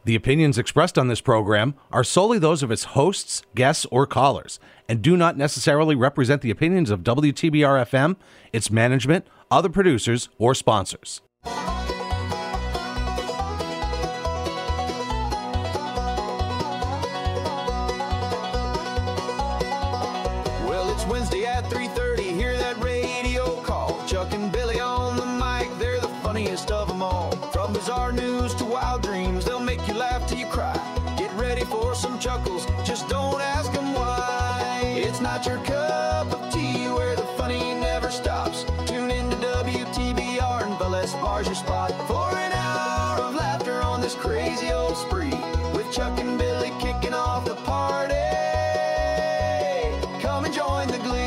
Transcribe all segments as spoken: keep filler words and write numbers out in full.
The opinions expressed on this program are solely those of its hosts, guests, or callers, and do not necessarily represent the opinions of W T B R F M, its management, other producers, or sponsors. Well, it's Wednesday at three thirty, hear that radio call. Chuck and Billy on the mic, they're the funniest of them all. From bizarre news to wild dreams, they'll make you laugh till you cry. Get ready for some chuckles, just don't ask them why. It's not your cup of tea where the funny never stops. Tune into W T B R and Velez Bar's your spot for an hour of laughter on this crazy old spree. With Chuck and Billy kicking off the party. Come and join the glee.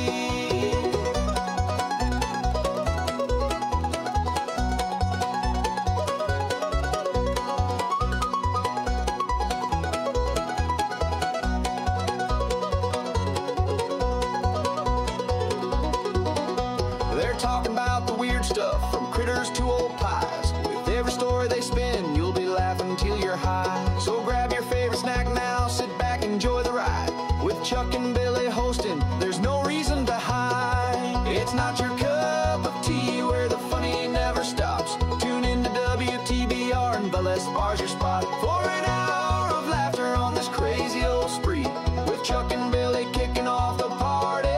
They're talking about the weird stuff, from critters to old pies. With every story they spin, you'll be laughing till you're high. So grab your favorite snack now, sit back, enjoy the ride. With Chuck and Billy hosting, there's no reason to hide. It's not your cup of tea where the funny never stops. Tune into W T B R and Velez Bar's your spot for an hour of laughter on this crazy old spree. With Chuck and Billy kicking off the party.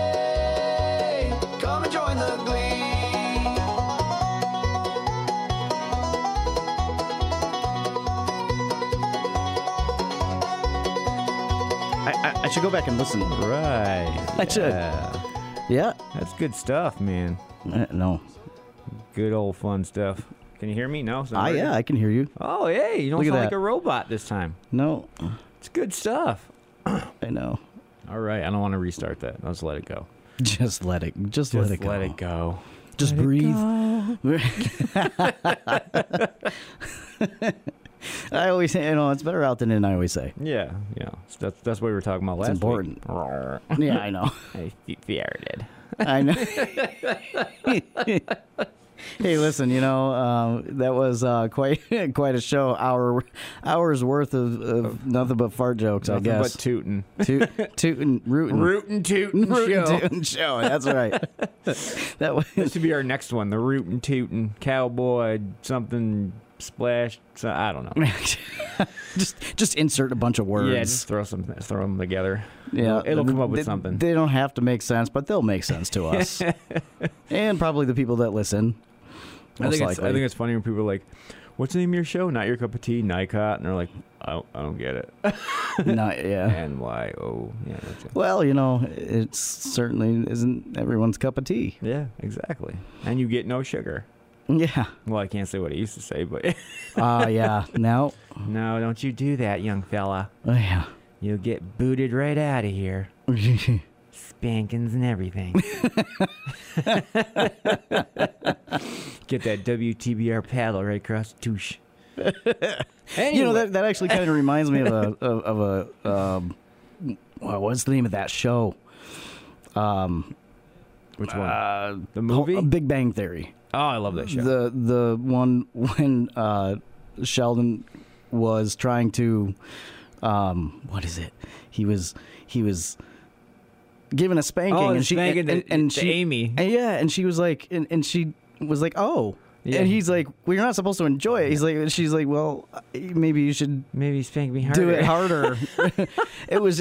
Come and join the glee. I, I, I should go back and listen. Right. I should. Yeah. Yeah. That's good stuff, man. Uh, no. Good old fun stuff. Can you hear me? No? It's not Ah, working? yeah, I can hear you. Oh, hey, you don't Look at sound that. like a robot this time. No, It's good stuff. I know. All right, I don't want to restart that. I'll just let it go. Just let it. Just, Just let it go. let it go. Just Let it breathe. I always say, you know, it's better out than in. I always say. Yeah, yeah. So that's that's what we were talking about last important. week. Yeah, I know. I farted. I know. Hey, listen, you know, um, that was uh, quite quite a show. Hour hours worth of, of nothing but fart jokes, Nothing I guess. but tootin'. Toot, tootin', rootin'. Rootin' tootin' Rootin' show. tootin' show. That's right. That was This should be our next one. The rootin' tootin' cowboy something splash. So, I don't know. just just insert a bunch of words. Yeah, just throw some throw them together. Yeah, it'll, it'll come up with they, something. They don't have to make sense, but they'll make sense to us, and probably the people that listen. I Most think it's, likely. I think it's funny when people are like, "What's the name of your show? Not Your Cup of Tea, Nycot," and they're like, "I don't, I don't get it." Not, yeah. N Y O. Yeah. That's it. Well, you know, it certainly isn't everyone's cup of tea. Yeah, exactly. And you get no sugar. Yeah. Well, I can't say what I used to say, but Ah, uh, yeah. Now. no, don't you do that, young fella. Oh, yeah. You'll get booted right out of here. Spankings and everything. Get that W T B R paddle right across the touche. Anyway. You know, that, that actually kind of reminds me of a of, of a um, well, what's the name of that show? Um, Which one? uh, the movie? Big Bang Theory. Oh, I love that show. The the one when uh, Sheldon was trying to, um, what is it? He was he was given a spanking, Oh, and she spanking and, to- and to she Amy. and yeah, and she was like, and, and she was like, oh. Yeah. And he's like, well, you're not supposed to enjoy it. He's like, she's like, well, maybe you should Maybe spank me harder. do it harder. It was,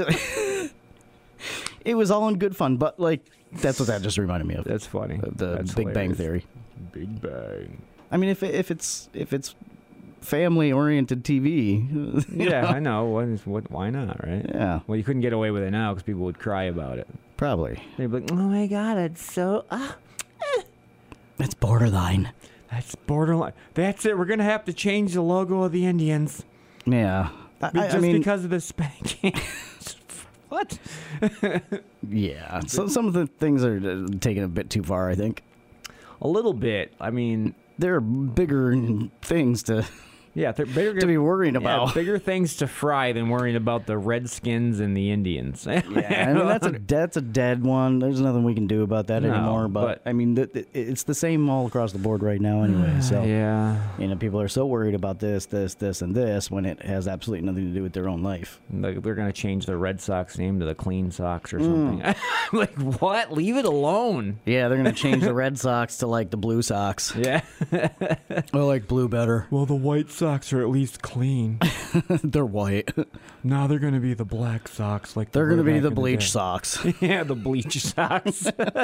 it was all in good fun, but like, that's what that just reminded me of. That's funny. The That's Big Bang hilarious. Theory. Big Bang. I mean, if it, if it's if it's family oriented T V, you Yeah, know? I know. What is, what, why not, right? Yeah, Well, you couldn't get away with it now because people would cry about it. probably. They'd be like, oh my God, it's so... Ah, It's borderline. that's borderline. That's it. We're going to have to change the logo of the Indians. Yeah, I, I- Just I mean, because of the spanking. What? yeah. So some of the things are uh, taken a bit too far. I think A little bit. I mean, there are bigger things to Yeah, they're bigger to be worrying yeah, about. bigger things to fry than worrying about the Redskins and the Indians. Yeah, I mean that's a that's a dead one. There's nothing we can do about that No, anymore. But, but- I mean, th- th- it's the same all across the board right now, anyway. So yeah, you know, people are so worried about this, this, this, and this when it has absolutely nothing to do with their own life. like they're gonna change the Red Sox name to the Clean Sox or Mm. something. I'm like, what? Leave it alone. Yeah, they're gonna change the Red Sox to like the Blue Sox. Yeah. I like blue better. Well, the White Sox are at least clean. They're white. Now they're gonna be the Black Sox, like They're they gonna were be back the in bleach day. Sox. Yeah, the bleach socks.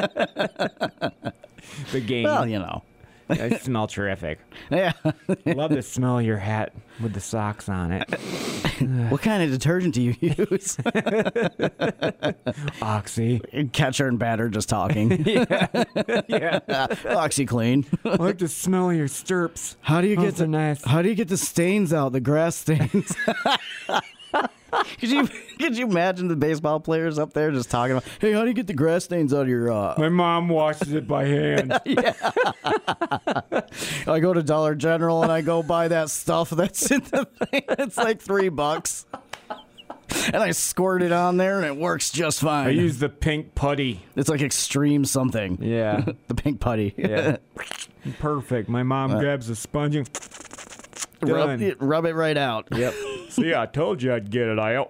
The game. Well, you know. They smell terrific. Yeah. Love the smell of your hat with the socks on it. What kind of detergent do you use? Oxy. Catcher and batter just talking. Yeah. OxyClean. I like the smell of your stirps. How do you Those get the are nice. How do you get the stains out? The grass stains. Could you could you imagine the baseball players up there just talking about, hey, how do you get the grass stains out of your? Uh... My mom washes it by hand. I go to Dollar General and I go buy that stuff that's in the thing. It's like three bucks, and I squirt it on there and it works just fine. I use the pink putty. It's like extreme something. Yeah. The pink putty. Yeah. Perfect. My mom grabs a sponge and rub, done. it, rub it right out. Yep. See, I told you I'd get it out.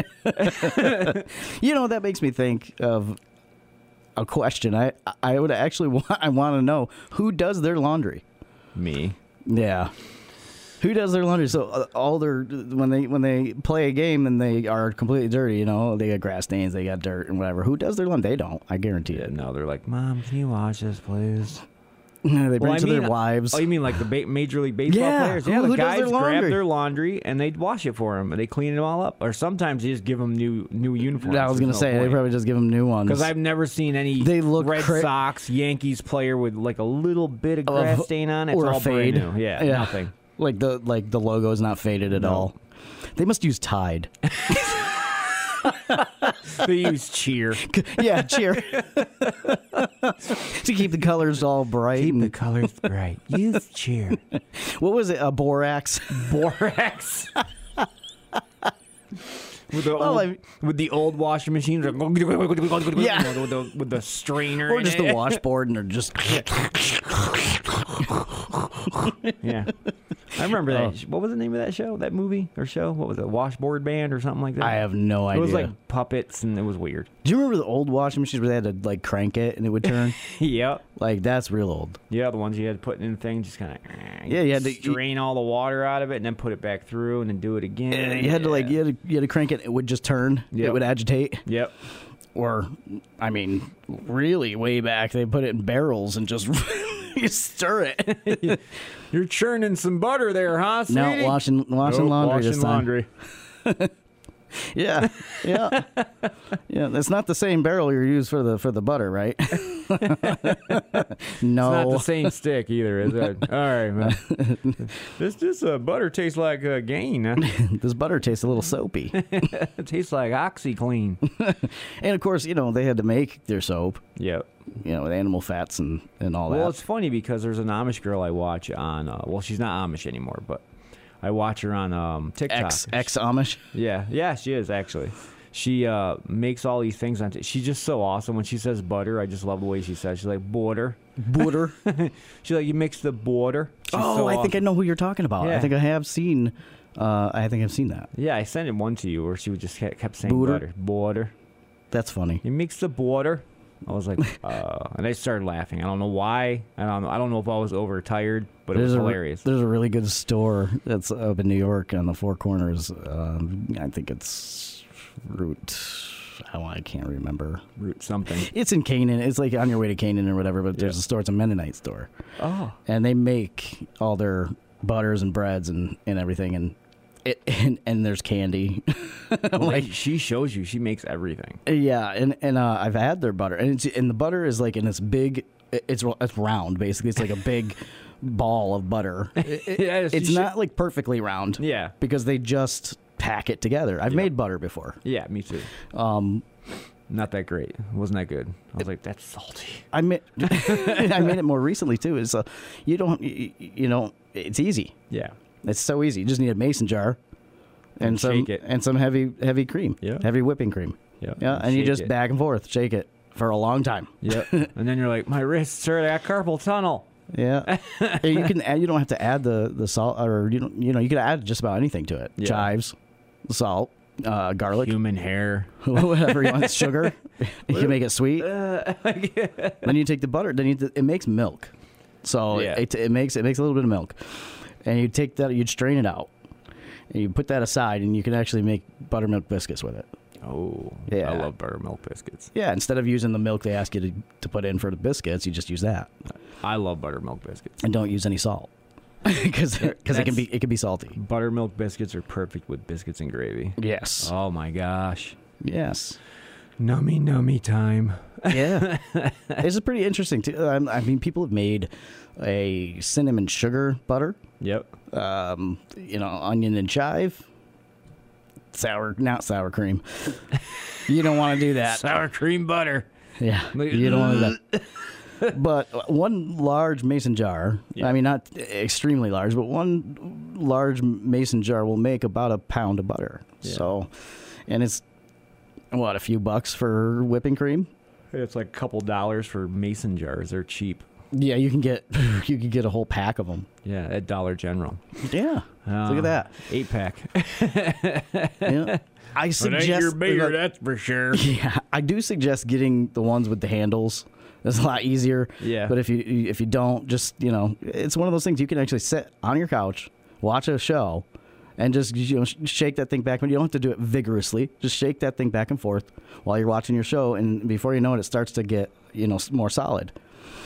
You know, that makes me think of a question. I I would actually want, I want to know who does their laundry. Me. Yeah. Who does their laundry? So uh, all their when they when they play a game and they are completely dirty, you know, they got grass stains, they got dirt and whatever. Who does their laundry? They don't. I guarantee Yeah, it. no, they're like, Mom, can you wash this, please? They bring Well, it I to mean- their wives. Oh, you mean like the ba- Major League Baseball Yeah, players? who- Yeah, the who does guys their grab laundry? their laundry and they wash it for them, and they clean it all up. Or sometimes they just give them new new uniforms. I was gonna say they probably just give them new ones. Because I've never seen any They look Red cra- Sox Yankees player with like a little bit of Of- grass stain on it. It's or a all brand fade. new. Yeah, Yeah. nothing. like the like the logo's not faded at No. all. They must use Tide. They use cheer. Yeah, cheer. To keep the colors all bright. Keep the and- colors bright. Use cheer. what was it? A borax. Borax. With the, Well, old, I- with the old washing machines, like, Yeah. with the with the strainer, Or in just it. the washboard, and they're just. Yeah, I remember that. Oh. sh- What was the name of that show? That movie or show? What was it? Washboard Band or something like that? I have no It idea. was like puppets, and it was weird. Do you remember the old washing machines where they had to like crank it and it would turn? Yep. Like that's real old. Yeah, the ones you had to put in things, just kind of Yeah, you had to- drain all the water out of it, and then put it back through, and then do it again. Yeah, you had to like you had to, you had to crank it. It would just turn. Yep. It would agitate. Yep. Or, I mean, really way back they put it in barrels and just you stir it. You're churning some butter there, huh, sweetie? No, washing washing Nope, laundry washing this time. laundry. Yeah, yeah, yeah. That's not the same barrel you use for the for the butter, right? No, It's not the same stick either, is it? All right, man. This this uh, butter tastes like uh, Gain. Huh? this butter tastes a little soapy. It tastes like OxyClean. And of course, you know they had to make their soap, Yep. you know, with animal fats and and all Well, that. it's funny because there's an Amish girl I watch on. Uh, well, she's not Amish anymore, but I watch her on um, TikTok. Ex ex Amish. Yeah, yeah, she is actually. She uh, makes all these things on. T- she's just so awesome. When she says butter, I just love the way she says. She's like border. Butter. She's like you mix the border. She's Oh, so I think I awesome. know who you're talking about. I Yeah. think I have seen. Uh, I think I've seen that. Yeah, I sent it one to you where she would just kept kept saying Border? butter, border. That's funny. You mix the border. I was like, uh, and I started laughing. I don't know why. I don't know. I don't know if I was overtired, but it was a, re- hilarious. There's a really good store that's up in New York on the Four Corners. Um, I think it's Route. Oh, I can't remember. Root something. It's in Canaan. It's like on your way to Canaan or whatever. But there's Yeah. a store. It's a Mennonite store, Oh, and they make all their butters and breads and, and everything. And it and, and there's candy. like she shows you. She makes everything. Yeah, and and uh, I've had their butter, and it's, and the butter is like in this big. It's it's round basically. It's like a big ball of butter. It- it- Yeah, she it's should- not like perfectly round. Yeah. because they just pack it together. I've made butter before. Yeah, me too. Um, Not that great. Wasn't that good. I was like, that's salty. I made I made it more recently too. Is uh, you don't you, you know it's easy. Yeah. It's so easy. You just need a mason jar and, And some shake it. and some heavy heavy cream. Yeah. Heavy whipping cream. Yeah. Yeah, and you shake just it. back and forth, shake it for a long time. Yep. And then you're like, my wrists hurt. I got carpal tunnel. Yeah, And you can add, you don't have to add the, the salt, or you don't, you know you can add just about anything to it. Yeah. Chives, salt, uh, garlic, Human hair. whatever you want. Sugar, you can make it sweet. Then you take the butter. Then you, it makes milk, so Yeah. it, it makes it makes a little bit of milk, and you take that, you'd strain it out, and you put that aside, and you can actually make buttermilk biscuits with it. Oh, Yeah. I love buttermilk biscuits. Yeah, instead of using the milk they ask you to, to put in for the biscuits, you just use that, I love buttermilk biscuits. and don't use any salt because because it can be it can be salty. Buttermilk biscuits are perfect with biscuits and gravy. Yes. Oh my gosh. Yes. Nummy nummy time. Yeah. It's pretty interesting too. Um, I mean, people have made a cinnamon sugar butter, Yep. um, you know, onion and chive, sour, not sour cream. You don't want to do that. Sour cream butter. Yeah, you don't want to do that. But one large mason jar, Yeah. I mean, not extremely large, but one large mason jar will make about a pound of butter. Yeah. So, and it's, what, a few bucks for whipping cream? It's like a couple dollars for mason jars. They're cheap. Yeah, you can get you can get a whole pack of them. Yeah, at Dollar General. Yeah, look at that. Eight pack. Yeah. I suggest that's for sure. Yeah, I do suggest getting the ones with the handles. It's a lot easier. Yeah. But if you if you don't, just, you know, it's one of those things you can actually sit on your couch, watch a show, and just, you know, sh- shake that thing back. But you don't have to do it vigorously. Just shake that thing back and forth while you're watching your show, and before you know it, it starts to get, you know, s- more solid.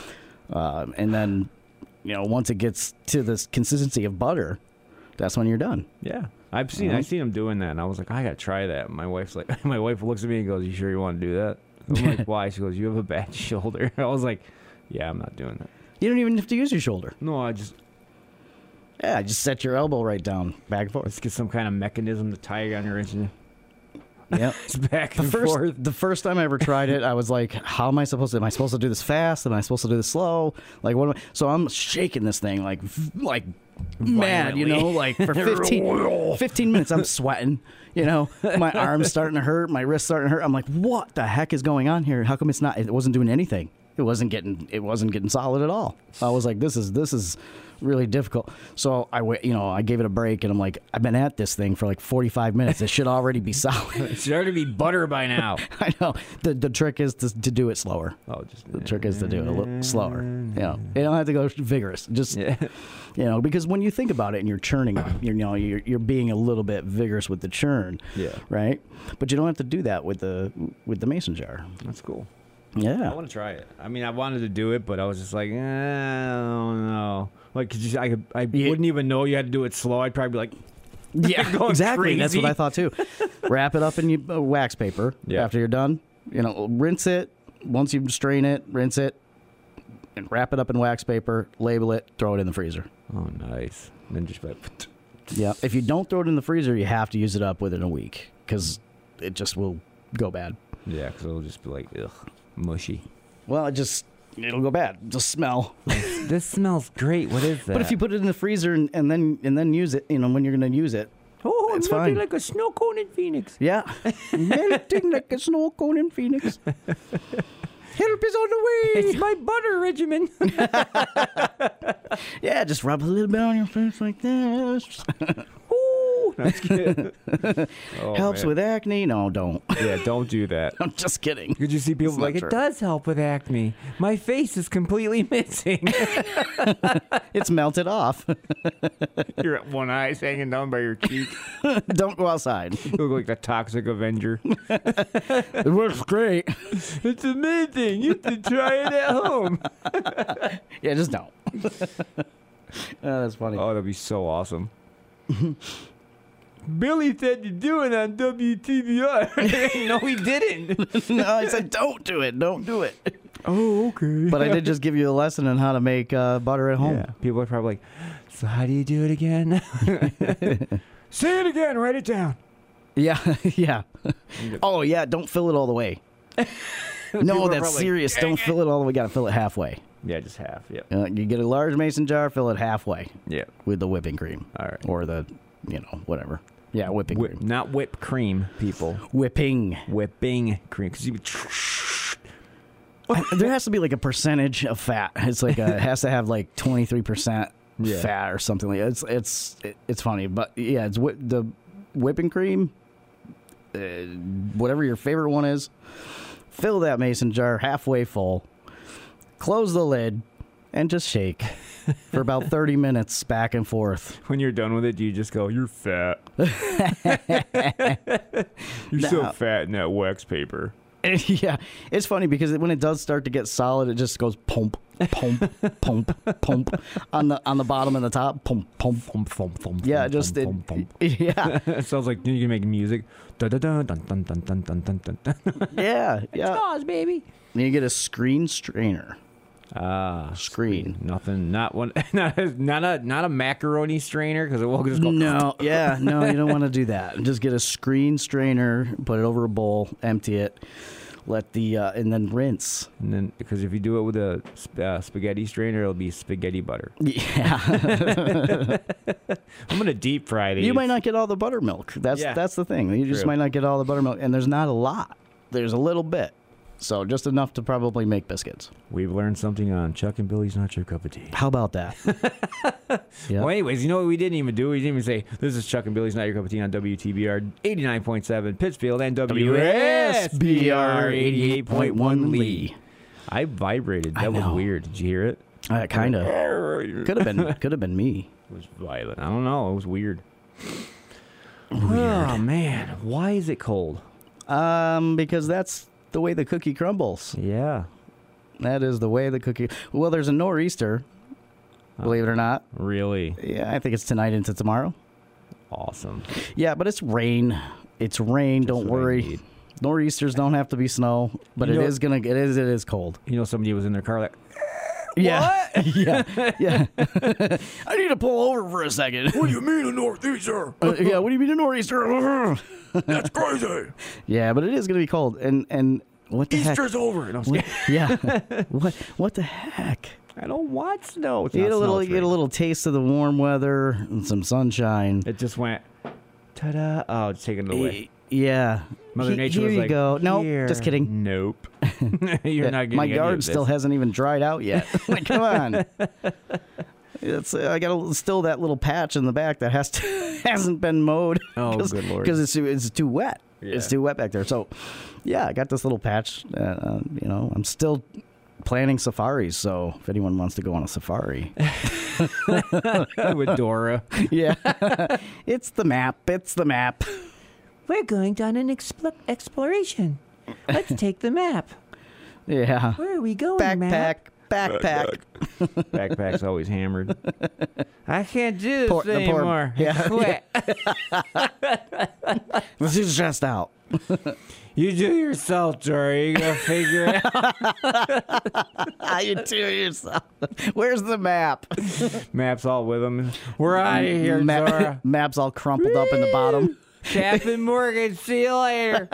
Um, and then, you know, once it gets to this consistency of butter, that's when you're done. Yeah. I've seen Mhm. I seen him doing that, and I was like, I gotta try that. My wife's like, my wife looks at me and goes, "You sure you want to do that?" I'm like, "Why?" She goes, "You have a bad shoulder." I was like, "Yeah, I'm not doing that." You don't even have to use your shoulder. No, I just Yeah, just set your elbow right down, back and forth. let's get some kind of mechanism to tie it on your engine. Yep. It's back The and first, forth. the first time I ever tried it, I was like, "How am I supposed to? Am I supposed to do this fast? Am I supposed to do this slow? Like, what am I?" So I'm shaking this thing like, like mad, you know, like for fifteen, fifteen minutes. I'm sweating, you know, my arms starting to hurt, my wrists starting to hurt. I'm like, "What the heck is going on here? How come it's not? It wasn't doing anything. It wasn't getting. It wasn't getting solid at all." I was like, "This is this is." really difficult. So I, wa- you know, I gave it a break, and I'm like, I've been at this thing for like forty-five minutes. It should already be solid. It should already be butter by now. I know. The the trick is to, to do it slower. Oh, just The trick is to do it a little slower. You know, you don't have to go vigorous. Just, yeah. you know, because when you think about it and you're churning, you're, you know, you're, you're being a little bit vigorous with the churn. Yeah. Right. But you don't have to do that with the with the mason jar. That's cool. Yeah. I want to try it. I mean, I wanted to do it, but I was just like, eh, I don't know. Like, cause you, I, could, I Yeah. wouldn't even know you had to do it slow. I'd probably be like, Yeah, going exactly. That's crazy. what I thought too. Wrap it up in you, uh, wax paper Yeah. after you're done. You know, rinse it. Once you strain it, rinse it, and wrap it up in wax paper. Label it. Throw it in the freezer. oh, nice. And then just like, Yeah. If you don't throw it in the freezer, you have to use it up within a week because it just will go bad. yeah, because it'll just be like, ugh, mushy. Well, it just it'll go bad. It'll smell. This smells great. What is that? But if you put it in the freezer and, and then and then use it, you know, when you're going to use it, oh, it's it's melting fine. like a snow cone in Phoenix. yeah, melting like a snow cone in Phoenix. Help is on the way. It's my butter regimen. Yeah, just rub a little bit on your face like this. Ooh, that's good. Oh, Helps man. with acne. No, don't. Yeah, don't do that. I'm just kidding. Could you see people It's like, not it true. does help with acne. My face is completely missing. It's melted off. Your one eye's hanging down by your cheek. Don't go outside. You look like the Toxic Avenger. It works great. It's amazing. You should try it at home. Yeah, just don't. Oh, that's funny. Oh, that'd be so awesome. Billy said to do it on W T B R. No, he didn't. No, I said don't do it. Don't do it. Oh, okay. But I did just give you a lesson on how to make uh, butter at home. Yeah, people are probably like, so how do you do it again? Say it again. Write it down. Yeah, yeah. Oh, yeah. Don't fill it all the way. People No, are that's probably, serious. Don't fill it all the way. Got to fill it halfway. Yeah, just half. Yep. Uh, you get a large mason jar, fill it halfway Yep. with the whipping cream. All right. Or the, you know, whatever. Yeah, whipping Whip, cream. not whipped cream, people. Whipping. Whipping cream. Because you would. There has to be like a percentage of fat. It's like a, it has to have like twenty-three percent Yeah. fat or something like that. It's it's it's funny, but yeah, it's whi- the whipping cream. Uh, whatever your favorite one is, fill that mason jar halfway full. Close the lid and just shake for about thirty minutes back and forth. When you're done with it, do you just go, "You're fat. You're so No. fat in that wax paper." Yeah, it's funny because when it does start to get solid, it just goes pump, pump, pump, pump on the on the bottom and the top, pump, pump. Thump, thump, thump, Yeah, thump, just it, thump, thump. yeah, It sounds like you can make music. Dun, dun, dun, dun, dun, dun, dun, dun, dun, dun, dun. yeah, yeah. Jaws, baby. Then you get a screen strainer. Ah, Screen. nothing. Not one. Not a, not a not a macaroni strainer because it will just go. No, yeah, no, you don't want to do that. Just get a screen strainer, put it over a bowl, empty it, let the uh, and then rinse. And then because if you do it with a sp- uh, spaghetti strainer, it'll be spaghetti butter. Yeah, I'm gonna deep fry these. you might not get all the buttermilk. That's Yeah. that's the thing. You just True. might not get all the buttermilk, and there's not a lot. There's a little bit, so just enough to probably make biscuits. We've learned something on Chuck and Billy's Not Your Cup of Tea. How about that? Yeah. Well, anyways, you know what we didn't even do? We didn't even say, this is Chuck and Billy's Not Your Cup of Tea on W T B R eighty-nine point seven Pittsfield and W S B R eighty-eight point one Lee. I vibrated. That I was know. weird. Did you hear it? Uh, kind of. It Could have been. Could have been me. was violent. I don't know. It was weird. Oh, man. Why is it cold? Um, because that's the way the cookie crumbles. Yeah. That is the way the cookie. Well, there's a nor'easter. Believe it or not. Really Yeah, I think it's tonight into tomorrow. awesome. Yeah, but it's rain. It's rain. Just don't what I worry. need. Nor'easters don't have to be snow, but You it know- is gonna. It is. It is cold. You know, somebody was in their car like, Yeah. yeah. Yeah. I need to pull over for a second. what do you mean a northeaster? Uh, yeah. What do you mean a nor'easter? That's crazy. Yeah, but it is gonna be cold. And and what the Easter's over. No, I'm heck? scared. Yeah. what what the heck? I don't want snow. It's You not get a snow, little. it's You get a rain. little taste of the warm weather and some sunshine. It just went, ta-da. Oh, it's taken it away. Yeah. Mother He- Nature here was you like, go. No, "Here." just kidding. Nope. You're not getting My any yard of still this. hasn't even dried out yet. Like, come on. It's uh, I got a, still that little patch in the back that has to, hasn't been mowed. Oh, Cause, good Lord. Because it's it's too wet. It's Yeah. too wet back there. So, yeah, I got this little patch. Uh, uh, you know, I'm still planning safaris. So if anyone wants to go on a safari, with Dora. yeah, it's the map. It's the map. We're going on an expl- exploration. Let's take the map. Yeah. Where are we going, Backpack. map? Backpack. Backpack's always hammered. I can't do this Poor- the poor- anymore. yeah. Sweat. This is just out. You do yourself, Dora. You gotta figure it out. How you do yourself? Where's the map? Map's all with him. We're out of here, Ma- Dora. Map's all crumpled up in the bottom. Captain Morgan, see you later.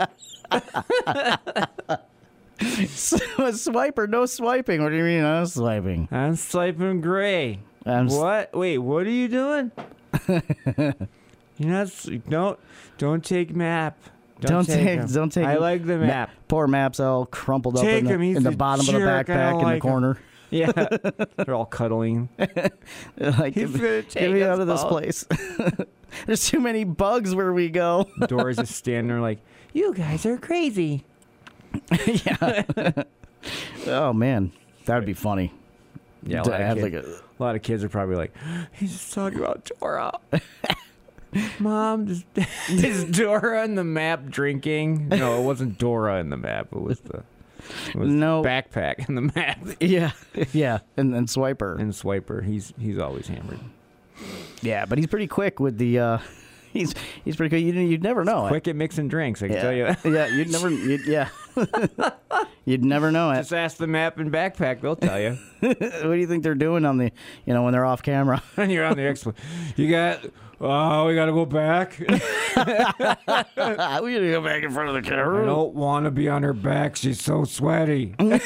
Swipe or no swiping? What do you mean no swiping? I'm swiping gray. I'm s- what? Wait, what are you doing? You're not. s- Don't. Don't take map. Don't take- him. don't take I him. like the Ma- map. Poor Map's all crumpled up Take in the, him, he's in the a bottom of the jerk, I backpack don't in like the him. corner. Yeah, they're all cuddling. Like, He's get, gonna get take me us out of this both. place. There's too many bugs where we go. Dora's just standing there like, You guys are crazy. Oh man, that would be funny. yeah. A To lot, have of like kids, a- a lot of kids are probably like, he's just talking about Dora. Mom, is, is Dora in the map drinking? No, it wasn't Dora in the map. It was the it was No. backpack in the map. yeah, yeah, and then Swiper. And Swiper, he's he's always hammered. Yeah, but he's pretty quick with the. Uh, he's he's pretty quick. You you'd never know. Quick at mixing drinks, I can yeah. tell you that. Yeah, you'd never. You'd, yeah, You'd never know it. Just ask the map and backpack; they'll tell you. What do you think they're doing on the, you know, when they're off camera? And you're on the expl. You got. Oh, we got to go back. We gotta go back in front of the I camera. don't want to be on her back. She's so sweaty. Does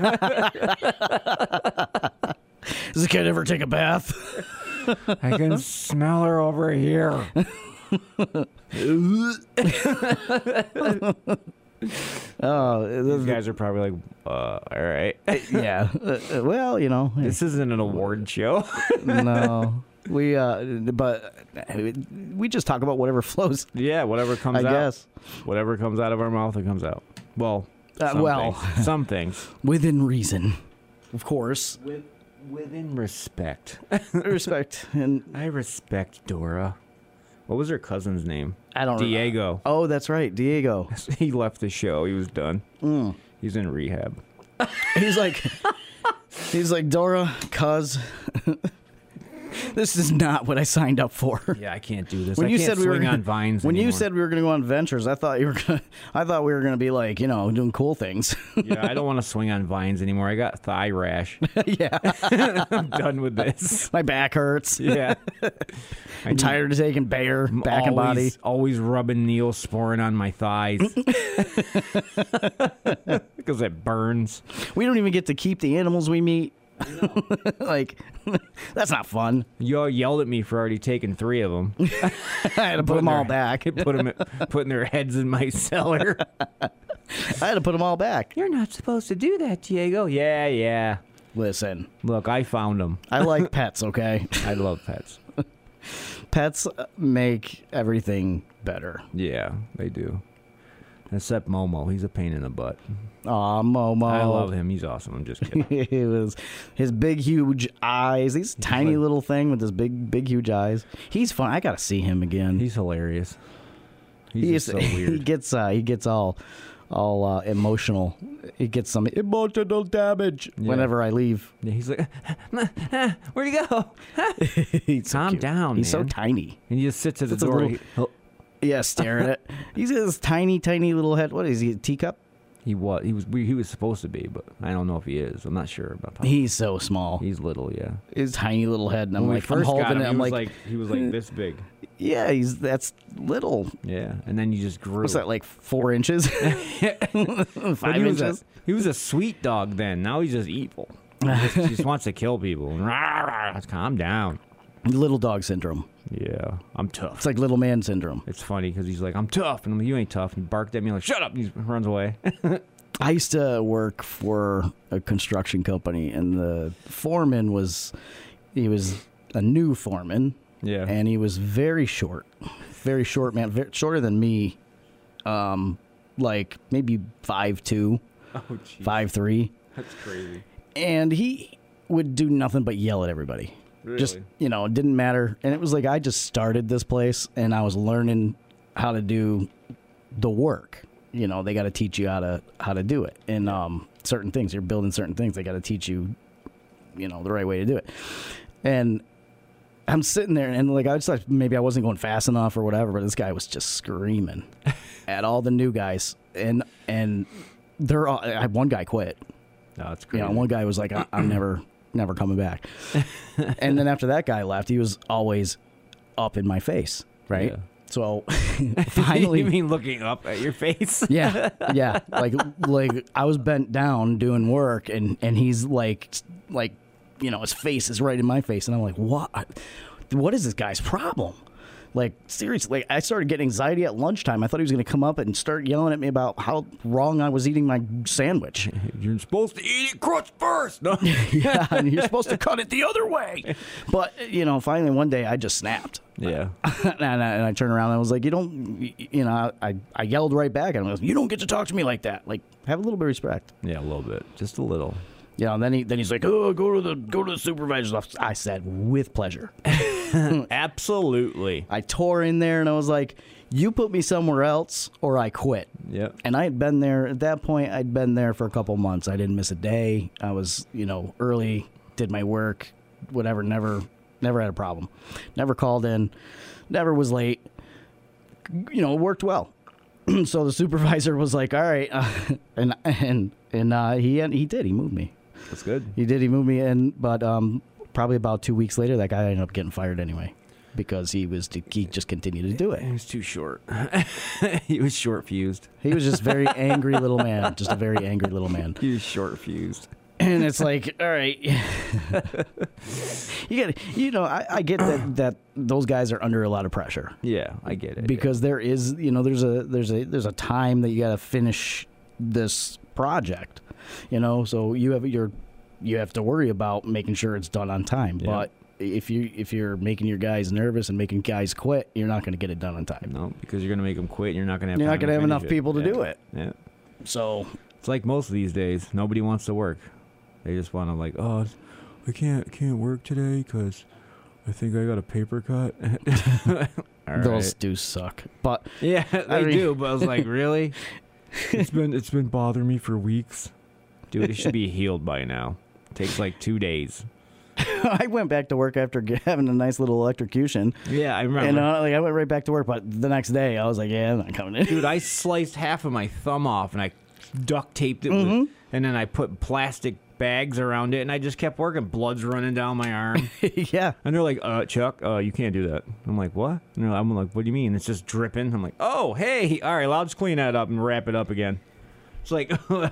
the kid ever take a bath? I can smell her over here. Oh, These guys are probably like, uh, all right. yeah. Uh, uh, well, you know, This isn't an award show. no. We, uh, but we just talk about whatever flows. Yeah, whatever comes I out. guess. Whatever comes out of our mouth, it comes out. Well, Uh, some well. things. Some things. Within reason, of course. With, within respect. Respect. And I respect Dora. What was her cousin's name? I don't Diego. Oh, that's right. Diego. He left the show. He was done. Mm. He's in rehab. He's like, he's like, Dora, cuz, this is not what I signed up for. Yeah, I can't do this. When I you can't said we were swing gonna, on vines when anymore. you said we were going to go on adventures, I thought you were gonna, I thought we were going to be like, you know, doing cool things. Yeah, I don't want to swing on vines anymore. I got thigh rash. Yeah, I'm done with this. my back hurts. Yeah. I'm tired of taking Bayer I'm back and body. always, always rubbing Neosporin on my thighs. Because it burns. We don't even get to keep the animals we meet. Like, that's not fun. You all yelled at me for already taking three of them. I had to put them all back. Put them, putting their heads in my cellar. I had to put them all back. You're not supposed to do that, Diego. Yeah, yeah. Listen, Look, I found them. I like pets, okay? I love pets. Pets make everything better. Yeah, they do. Except Momo. He's a pain in the butt. Aw, Momo. I love him. He's awesome. I'm just kidding. It was his big, huge eyes. He's a tiny like- little thing with his big, big, huge eyes. He's fun. I gotta see him again. He's hilarious. He's he, just is- so he weird. gets uh, he gets all all uh, emotional. He gets some emotional damage Yeah. whenever I leave. Yeah, he's like, where'd he go? He's so Calm cute. down, He's man. so tiny. And he just sits at the It's a door. little- He- he'll- Yeah, stare at it. He's got this tiny, tiny little head. What is he? A teacup? He was. He was. He was supposed to be, but I don't know if he is. I'm not sure about that. He's so small. He's little, yeah. His tiny little head, and I'm when like, we first I'm holding got him, it. he I'm was like, like, he was like this big. yeah, he's that's little. Yeah, and then you just grew. What's that, like four inches? But Five he was inches? A, he was a sweet dog then. Now he's just evil. He just, he just wants to kill people. Calm down. Little dog syndrome. Yeah, I'm tough. It's like little man syndrome. It's funny because he's like, I'm tough, and I'm like, you ain't tough. And he barked at me like, shut up. And he runs away. I used to work for a construction company, and the foreman was, he was a new foreman, Yeah. and he was very short, very short man, very, shorter than me, um, like maybe five two, Oh, jeez. five three, That's crazy. and he would do nothing but yell at everybody. Just, Really? you know, it didn't matter. And it was like I just started this place and I was learning how to do the work. You know, they got to teach you how to how to do it. And um, certain things, you're building certain things, they got to teach you, you know, the right way to do it. And I'm sitting there and like I just thought maybe I wasn't going fast enough or whatever, but this guy was just screaming at all the new guys. And and they're all, I had one guy quit. No, it's You crazy. know, one guy was like, I- I'm never, never coming back. And then after that guy left, he was always up in my face, right? Yeah. So finally, you mean looking up at your face? yeah, yeah, like like I was bent down doing work, and and he's like like you know his face is right in my face, and I'm like, what? What is this guy's problem? Like, seriously, like, I started getting anxiety at lunchtime. I thought he was going to come up and start yelling at me about how wrong I was eating my sandwich. You're supposed to eat it crust first. No. Yeah, and you're supposed to cut it the other way. But, you know, finally one day I just snapped. Yeah. and, I, and I turned around and I was like, you don't, you know, I, I yelled right back at him. I was, you don't get to talk to me like that. Like, have a little bit of respect. Yeah, a little bit. Just a little. Yeah, and then he then he's like, oh, go to the go to the supervisor's office. I said, with pleasure. Absolutely. I tore in there and I was like, you put me somewhere else or I quit. Yep. And I had been there at that point. I'd been there for a couple months. I didn't miss a day. I was, you know, early, did my work, whatever. Never, never had a problem. Never called in. Never was late. You know, it worked well. so the supervisor was like, "All right," uh, and and and uh, he he did. He moved me. That's good. He did. He moved me in, but um, probably about two weeks later, that guy ended up getting fired anyway because he was he just continued to do He it. was too short. He was short fused. He was just very angry little man, just a very angry little man. He was short fused. And it's like, all right, you get, you know, I, I get that that those guys are under a lot of pressure. Yeah, I get it. Because there is, you know, there's a there's a there's a time that you got to finish this project, you know. So you have your you have to worry about making sure it's done on time. Yeah. But if you if you're making your guys nervous and making guys quit, you're not going to get it done on time. No, because you're gonna make them quit. And you're not gonna have. You're not going going to to have enough people to yeah. do it. Yeah, So it's like most of these days. Nobody wants to work. They just want to like, oh, I can't can't work today because I think I got a paper cut. All those right. do suck. But Yeah, they I mean- do. But I was like, really? It's been it's been bothering me for weeks, dude. It should be healed by now. It takes like two days. I went back to work after g- having a nice little electrocution. Yeah, I remember. And uh, like I went right back to work, but the next day I was like, "Yeah, I'm not coming in." Dude, I sliced half of my thumb off and I duct taped it, Mm-hmm. with, and then I put plastic bags around it, and I just kept working. Blood's running down my arm. Yeah, And they're like, uh, Chuck, uh, you can't do that. I'm like, what? And they're like, I'm like, what do you mean? It's just dripping. I'm like, oh, hey, all right, well, I'll just clean that up and wrap it up again. It's like,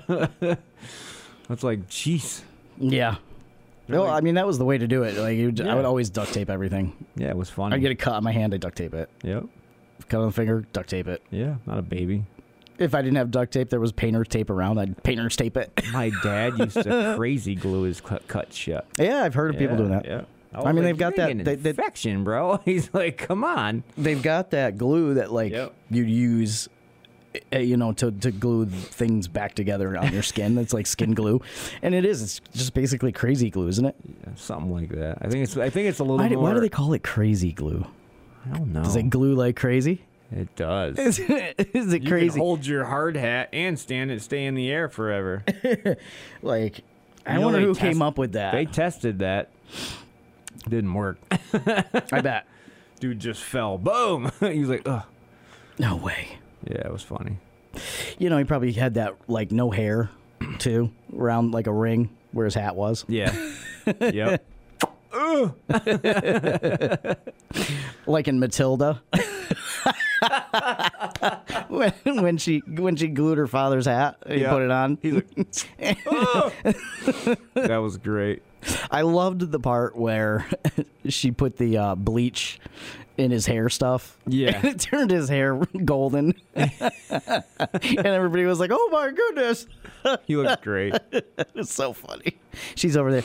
it's like, jeez. yeah. They're Well, like- I mean, that was the way to do it. Like, you, Yeah. I would always duct tape everything. Yeah, it was fun. I'd get a cut on my hand, I duct tape it. Yep. Cut on the finger, duct tape it. Yeah, not a baby. If I didn't have duct tape, there was painter's tape around. I'd painter's tape it. My dad used to crazy glue his cut, cut shut. Yeah, I've heard of people Yeah, doing that. Yeah. I was mean, like, they've got "You're that- getting they- an they- infection, bro. He's like, come on. They've got that glue that like Yep. you use, uh, you know, to, to glue things back together on your skin. It's like skin glue, and it is. It's just basically crazy glue, isn't it? Yeah, something like that. I think it's. I think it's a little Why do, more. why do they call it crazy glue? I don't know. Does it glue like crazy? It does. Is it, is it You crazy? can hold your hard hat and stand it, stay in the air forever. Like, I You know wonder they who test- came up with that. They tested that. Didn't work. I bet. Dude just fell. Boom. He was like, ugh. No way. Yeah, it was funny. You know, he probably had that like no hair, too, around like a ring where his hat was. Yeah. Yep. Like in Matilda, when, when she when she glued her father's hat, he Yeah. put it on. He's like, "Oh." That was great. I loved the part where she put the uh, bleach in his hair stuff. Yeah. And it turned his hair golden. And everybody was like, "Oh my goodness." He looked great. It's so funny. She's over there.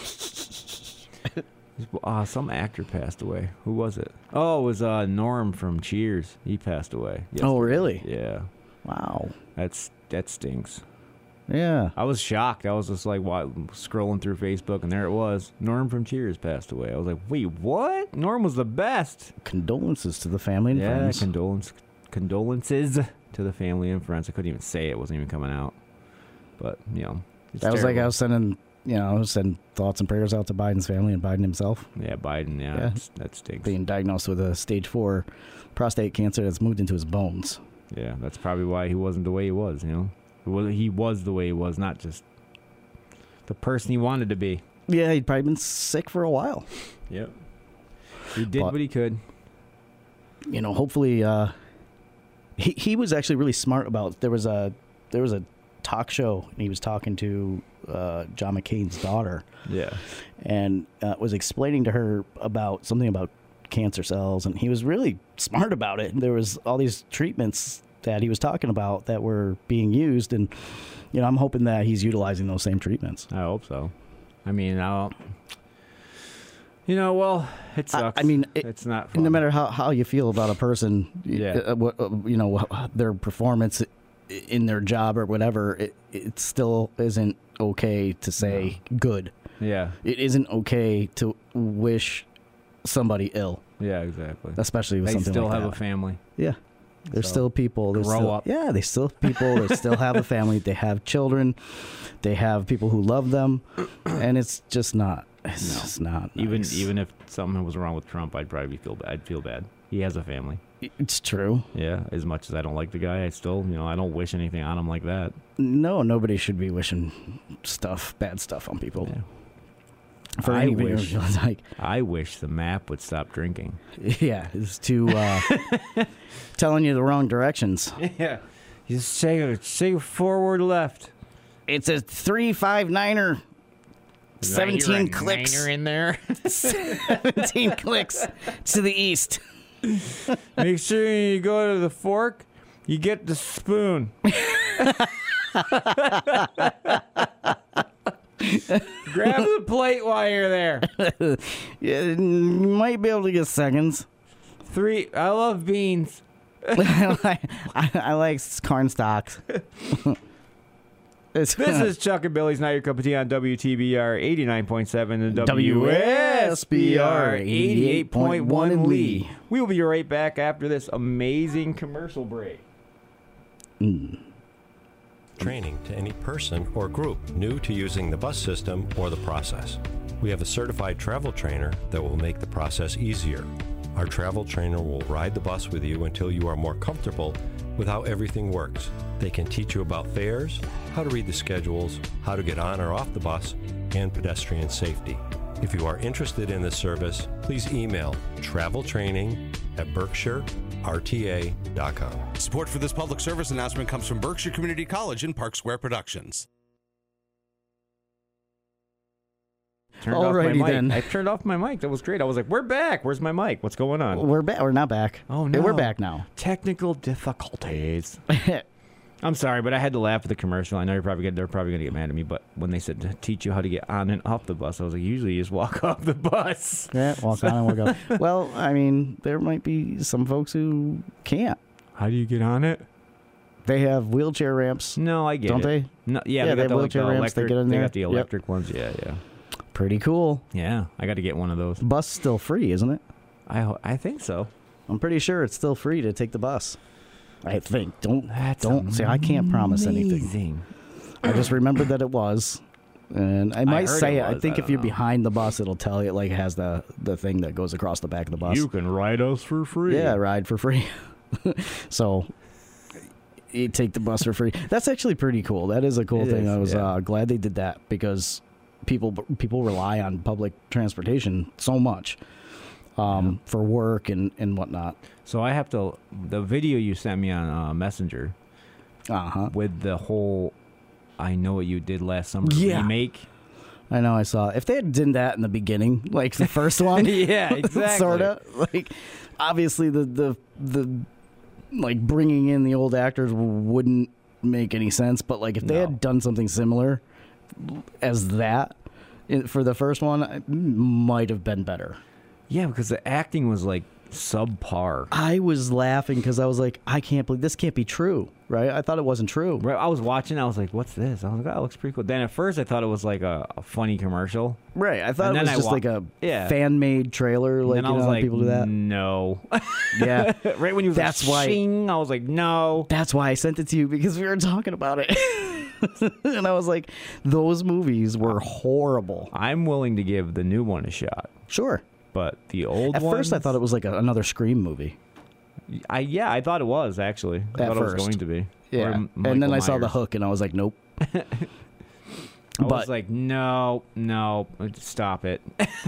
Uh, some actor passed away. Who was it? Oh, it was uh, Norm from Cheers. He passed away. Oh, yesterday. really? Yeah. Wow. That's that stinks. Yeah. I was shocked. I was just like wa- scrolling through Facebook, and there it was. Norm from Cheers passed away. I was like, wait, what? Norm was the best. Condolences to the family and Yeah, friends. condolence, condolences to the family and friends. I couldn't even say it. It wasn't even coming out. But, you know. It's that was like I terrible. was sending, you know, sending thoughts and prayers out to Biden's family and Biden himself, Yeah, Biden, yeah, Yeah. that's- that stinks. being diagnosed with a stage four prostate cancer that's moved into his bones. Yeah, that's probably why he wasn't the way he was, you know? He was, he was the way he was, not just the person he wanted to be. Yeah, he'd probably been sick for a while. Yep. He did But- what he could. You know, hopefully, uh, he he was actually really smart about. There was a there was a talk show, and he was talking to uh, John McCain's daughter, Yeah. and uh, was explaining to her about something about cancer cells, and he was really smart about it. There was all these treatments that he was talking about that were being used, and you know, I'm hoping that he's utilizing those same treatments. I hope so. I mean, I'll. You know, well, it I- sucks. I mean, it- it's not fun. No matter how, how you feel about a person, Yeah. uh, what- uh, you know, their performance in their job or whatever, it, it still isn't okay to say good. Yeah. It isn't okay to wish somebody ill, Yeah, exactly. especially with They something still like have that. a family. Yeah. There's So, still people. There's grow still, up. Yeah, they still have people. They still have a family. They have children. They have people who love them, and it's just not. It's No. just not. Even nice. even if something was wrong with Trump, I'd probably feel bad. I'd feel bad. He has a family. It's true. Yeah, as much as I don't like the guy, I still, you know, I don't wish anything on him like that. No, nobody should be wishing stuff, bad stuff on people. Yeah. For I anybody, wish- like, I wish the map would stop drinking. yeah, it's too uh, telling you the wrong directions. Yeah. You just say, say forward left. It's a three five niner. Seventeen clicks. in there. Seventeen clicks to the east. Make sure you go to the fork, you get the spoon. Grab the plate while you're there. Yeah, you might be able to get seconds. Three. I love beans. I, like, I, I like corn stalks. It's, This is Chuck and Billy's Not Your Cup of Tea on W T B R eighty-nine point seven and W W S S B B R R eighty-eight point one in Lee. Lee. We will be right back after this amazing commercial break. Training to any person or group new to using the bus system or the process. We have a certified travel trainer that will make the process easier. Our travel trainer will ride the bus with you until you are more comfortable with how everything works. They can teach you about fares, how to read the schedules, how to get on or off the bus, and pedestrian safety. If you are interested in this service, please email traveltraining at berkshire r t a dot com. Support for this public service announcement comes from Berkshire Community College and Park Square Productions. Turned off Alrighty my mic. then. I turned off my mic. That was great. I was like, we're back. Where's my mic? What's going on? We're back. We're not back. Oh, Hey, we're no. back now. Technical difficulties. I'm sorry, but I had to laugh at the commercial. I know you're probably gonna, they're probably going to get mad at me, but when they said to teach you how to get on and off the bus, I was like, usually you just walk off the bus. Yeah, walk on and walk off. Well, I mean, there might be some folks who can't. How do you get on it? They have wheelchair ramps. No, I get Don't it. they? No, yeah, Yeah, they they got the, like, wheelchair the ramps, they electric. get in there. got the Yep. electric ones. Yeah, yeah, Pretty cool. yeah. I got to get one of those. Bus still free, isn't it? I ho- I think so. I'm pretty sure it's still free to take the bus. I think. Don't That's don't say I can't promise anything. amazing. I just remembered that it was, and I might heard say it it. I was, think I if don't you're know. behind behind the bus, it'll tell you. It like has the the thing that goes across the back of the bus. You can ride us for free. Yeah, ride for free. So you take the bus for free. That's actually pretty cool. That is a cool It thing. is, I was yeah. uh, glad they did that because people people rely on public transportation so much um, for work and, and whatnot. So I have to. The video you sent me on uh, Messenger Uh huh. with the whole "I Know What You Did Last Summer" Yeah. remake. I know. I saw. If they had done that in the beginning, like the first one, Yeah, exactly. sort of like obviously the the the like bringing in the old actors wouldn't make any sense. But like if they No. had done something similar as that in- for the first one, it might have been better. Yeah, because the acting was like subpar. I was laughing because I was like, I can't believe this can't be true, right? I thought it wasn't true. Right, I was watching. I was like, "What's this?" I was like, "Oh, that looks pretty cool." Then at first, I thought it was like a, a funny commercial. Right. I thought And it then was I just wa- like a Yeah. fan-made trailer. Like and then I you was know, like, people do that. "No." Yeah. Right when he was That's like, why- "Shing," I was like, "No." That's why I sent it to you because we were talking about it. And I was like, those movies were horrible. I'm willing to give the new one a shot, Sure. but the old At ones, first, I thought it was like a, another Scream movie. I yeah, I thought it was actually. I At thought it was first. going to be. Or Yeah. M- And then Michael I saw the Myers. hook and I was like, nope. I but- was like, no, no, stop it.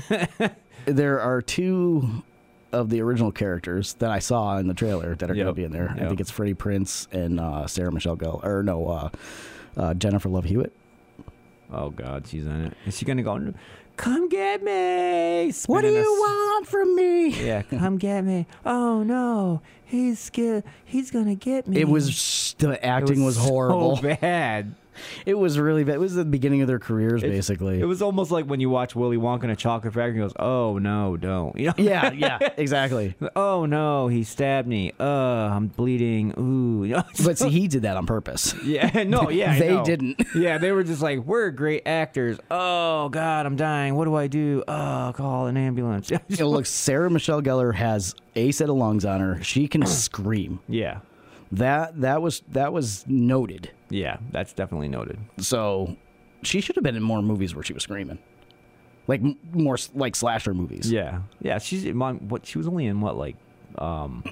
There are two of the original characters that I saw in the trailer that are going to Yep. be in there. I Yep. think it's Freddie Prinze and uh, Sarah Michelle Gellar. Or no, uh, uh, Jennifer Love Hewitt. Oh God, she's in it. Is she gonna go? Come get me! What do Spinning you us- want from me? Yeah, come get me. Oh no, he's scared. He's gonna get me. It was, the It acting was, so horrible. bad. It was really bad. It was the beginning of their careers, It's- basically. It was almost like when you watch Willy Wonka in a chocolate factory. He goes, "Oh no, don't." You know? yeah, yeah, exactly. Oh no, he stabbed me. Uh, I'm bleeding. Ooh. You know? But see, he did that on purpose. Yeah, no, yeah, I They know. didn't. Yeah, they were just like, we're great actors. Oh God, I'm dying. What do I do? Oh, call an ambulance. You know, look, Sarah Michelle Gellar has a set of lungs on her. She can scream. yeah, That that was that was noted. yeah, that's definitely noted. So she should have been in more movies where she was screaming, like m- more s- like slasher movies. Yeah, yeah. She's in my, what? She was only in what, like Um,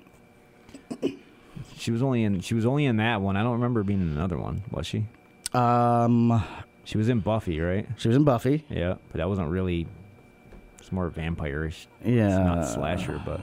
she was only in she was only in that one. I don't remember being in another one. Was she? Um, She was in Buffy, right? she was in Buffy. Yeah, but that wasn't really. It's more vampire-ish. Yeah. It's not slasher, but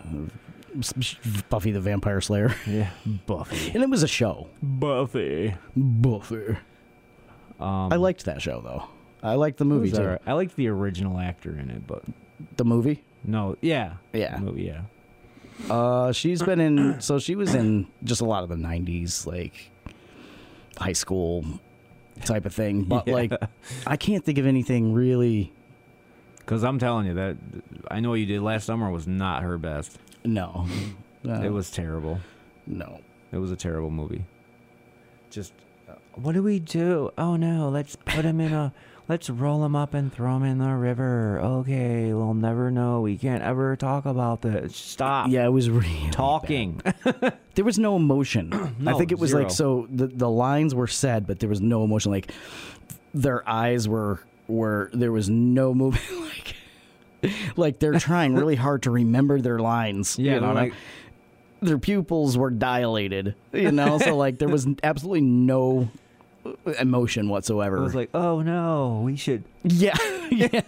Buffy the Vampire Slayer. yeah, Buffy. And it was a show. Buffy. Buffy. Um, I liked that show, though. I liked the movie, too. alright. I liked the original actor in it, but The movie? no, yeah, Yeah. the movie, yeah. Uh, she's been in... So she was in just a lot of the nineties, like, high school type of thing. But, Yeah. like, I can't think of anything really... Because I'm telling you that I Know What You Did Last Summer was not her best. No. Uh, It was terrible. No. It was a terrible movie. Just What do we do? Oh no, let's put him in a. Let's roll him up and throw him in the river. Okay, we'll never know. We can't ever talk about this. Stop. Yeah, it was really talking. bad. There was no emotion. I No, think it was zero. like, so the, the lines were said, but there was no emotion. Like, their eyes were... where there was no movement, like like they're trying really hard to remember their lines. Yeah, you know, they're like- their pupils were dilated, you know, so like there was absolutely no emotion whatsoever. I was like, oh no, we should yeah, yeah,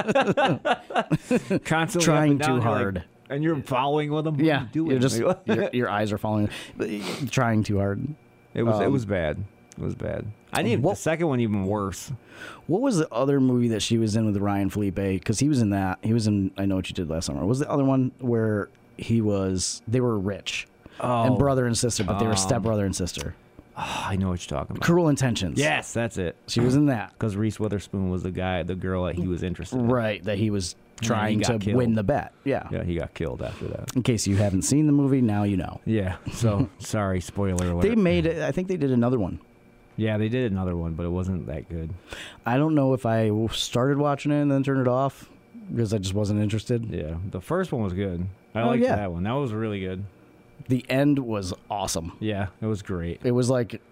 constantly Trying up and down, too you're like- hard. and you're following with them. What yeah. are you doing? You're just Like, your, your eyes are falling, trying too hard. it was it um, was bad. It was bad. I need What- the second one even worse. What was the other movie that she was in with Ryan Felipe? Because he was in that. He was in I Know What You Did Last Summer. What was the other one where he was? They were rich and brother and sister, but they were um, stepbrother and sister. Oh, I know what you're talking about. Cruel Intentions. Yes, that's it. She was in that. Because Reese Witherspoon was the guy, the girl that he was interested in. Right, that he was trying got to killed. win the bet. Yeah. Yeah, he got killed after that. In case you haven't seen the movie, now you know. Yeah. So sorry, spoiler alert. They made it. I think they did another one. Yeah, they did another one, but it wasn't that good. I don't know if I started watching it and then turned it off because I just wasn't interested. Yeah, the first one was good. I Oh, liked yeah. that one. That was really good. The end was awesome. Yeah, it was great. It was like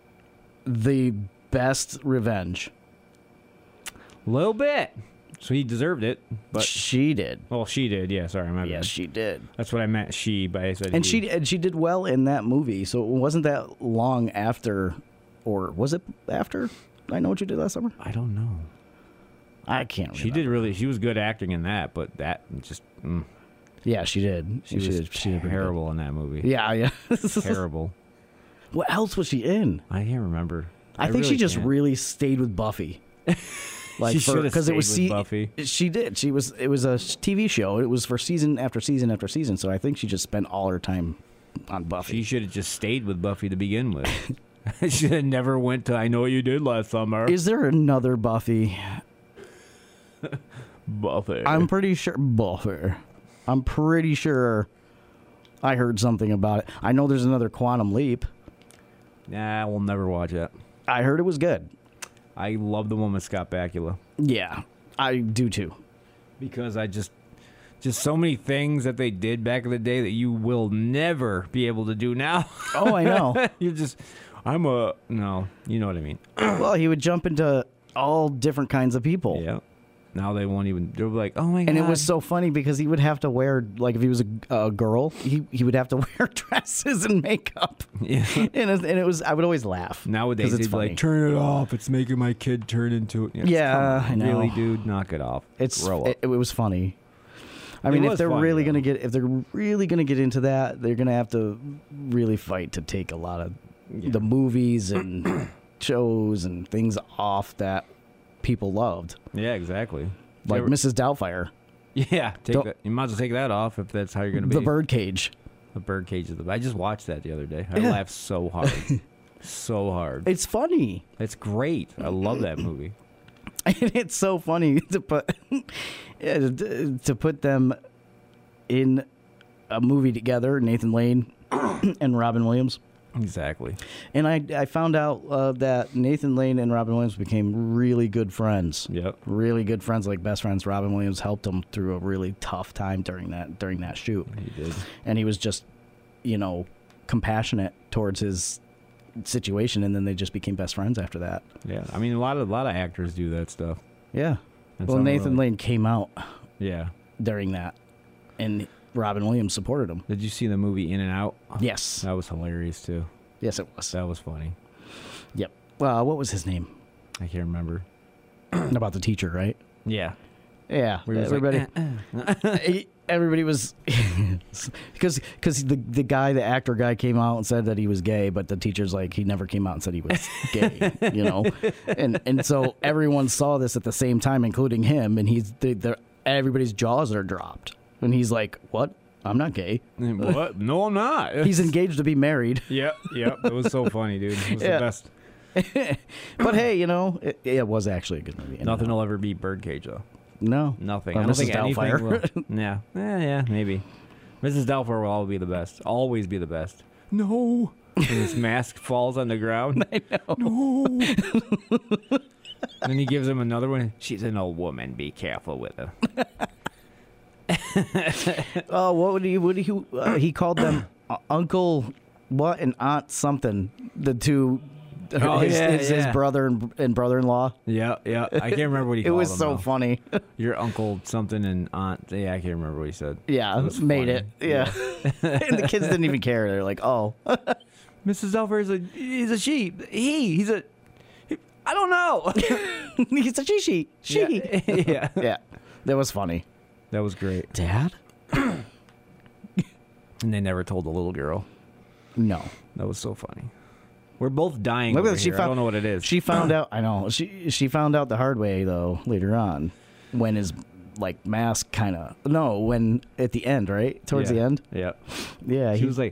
the best revenge. A little bit. So he deserved it, but she did. well, she did. Yeah, sorry, my Yes, bad. she did. That's what I meant. She, but I said And he. she and she did well in that movie. So it wasn't that long after, or was it after? I Know What You Did Last Summer. I don't know. I can't. She did really. She was good acting in that, but that just. Mm, Yeah, she did. she, was did. She did pretty good. terrible in that movie. Yeah, yeah. Terrible. What else was she in? I can't remember. I, think really she just can't. really stayed with Buffy. Like She for- should've it was stayed with Buffy. She did. She was. It was a T V show. It was for season after season after season. So I think she just spent all her time on Buffy. She should have just stayed with Buffy to begin with. She should have never went to I Know What You Did Last Summer. Is there another Buffy? Buffy. I'm pretty sure Buffy. I'm pretty sure I heard something about it. I know there's another Quantum Leap. Nah, we'll never watch that. I heard it was good. I love the one with Scott Bakula Yeah, I do too. because I just, just so many things that they did back in the day that you will never be able to do now. Oh, I know. You just, I'm a no. You know what I mean? Well, he would jump into all different kinds of people. Yeah. Now they won't even. They're like, oh my god. And it was so funny because he would have to wear, like, if he was a, a girl, he, he would have to wear dresses and makeup. Yeah. And it, and it was, I would always laugh. Nowadays, 'cause it's they'd be funny. like, turn it off. It's making my kid turn into it. Yeah, come on, I know. Really, dude, knock it off. It's Grow up. it, it was funny. I It mean, if was they're funny, really though. gonna get if they're really gonna get into that, they're gonna have to really fight to take a lot of Yeah. the movies and shows and things off that people loved, Yeah, exactly. like You ever- Missus Doubtfire, Yeah, take Don't- that. You might as well take that off if that's how you're going to be. The Birdcage. The Birdcage is the. I just watched that the other day. I Yeah. laughed so hard, so hard. It's funny. It's great. I love that movie. And it's so funny to put yeah, to to put them in a movie together, Nathan Lane and Robin Williams. Exactly. And I I found out uh, that Nathan Lane and Robin Williams became really good friends. Yep. Really good friends, like best friends. Robin Williams helped him through a really tough time during that during that shoot, He did. and he was just, you know, compassionate towards his situation, and then they just became best friends after that. Yeah. I mean, a lot of a lot of actors do that stuff. Yeah. And well, some Nathan really- Lane came out Yeah. during that, and Robin Williams supported him. Did you see the movie In and Out? Yes. That was hilarious too. Yes, it was. That was funny. Yep. Uh, what was his name? I can't remember. About the teacher, right? Yeah. Yeah. Where he was like, Everybody. He- everybody was because because the the guy the actor guy came out and said that he was gay, but the teacher's like he never came out and said he was gay, you know, and and so everyone saw this at the same time, including him, and he's they, they're, everybody's jaws are dropped, and he's like, "What? I'm not gay." What? No, I'm not. He's engaged to be married. Yep, yep. It was so funny, dude. It was Yeah. the best. But hey, you know, it, it was actually a good movie. Nothing will ever beat Birdcage, though. No, Nothing. Or I don't Missus think anything Doubtfire. will. Yeah. Eh, yeah, maybe. Missus Doubtfire will always be the best. Always be the best. No. And his mask falls on the ground. I know. No. Then he gives him another one. She's an old woman. Be careful with her. Oh, what would he? Would he? Uh, he called them uh, Uncle what and Aunt something. The two, Oh, his, yeah, his, his yeah. brother and, and brother-in-law. Yeah, yeah. I can't remember what he It called was them, so though. funny. Your uncle something and aunt. Yeah, I can't remember what he said. Yeah, It was made funny. it. Yeah, and the kids didn't even care. They're like, "Oh, Missus Doubtfire is a he's a she. He he's a he, I don't know. he's a she she she." Yeah. Yeah. Yeah, that was funny. That was great. Dad? And they never told the little girl. No. That was so funny. We're both dying. Look at over that, she here. found, I don't know what it is. She found out. I know. She she found out the hard way though later on, when his like mask kind of no when at the end right towards yeah. the end. Yeah. Yeah, She he was like,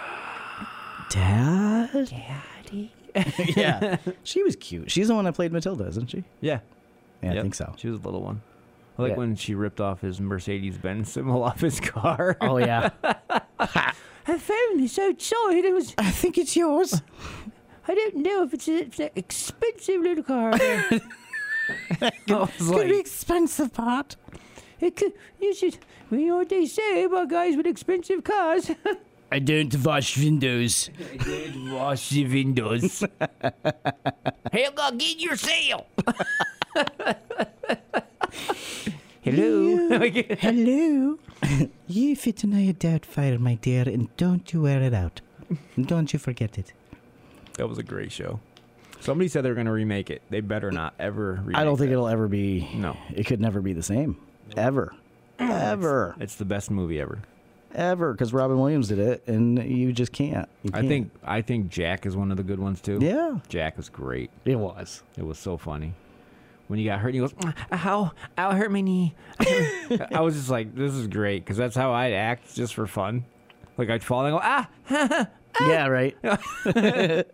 Dad. Daddy. Yeah, she was cute. She's the one that played Matilda, isn't she? yeah. Yeah, I Yep. think so. She was a little one. I like Yeah. when she ripped off his Mercedes Benz symbol off his car. Oh yeah. I found this outside. It was. I think it's yours. I don't know if it's, a, it's an expensive little car. I was like, expensive part. It could, you should. Well, you know what they say about guys with expensive cars. I don't wash windows. wash the windows. Hell, go get your sale. Hello. Hello. You fit another doubtfire, my dear, and don't you wear it out. Don't you forget it. That was a great show. Somebody said they were going to remake it. They better not ever remake I don't think that. it'll ever be. No. It could never be the same. Ever. Ever. It's the best movie ever. Ever. Because Robin Williams did it, and you just can't. You I can't. think I think Jack is one of the good ones too. Yeah. Jack was great. It was. It was so funny. When he got hurt, he goes, Ow, ow, hurt my knee. I was just like, this is great, because that's how I'd act just for fun. Like, I'd fall and go, ah! Yeah, right. The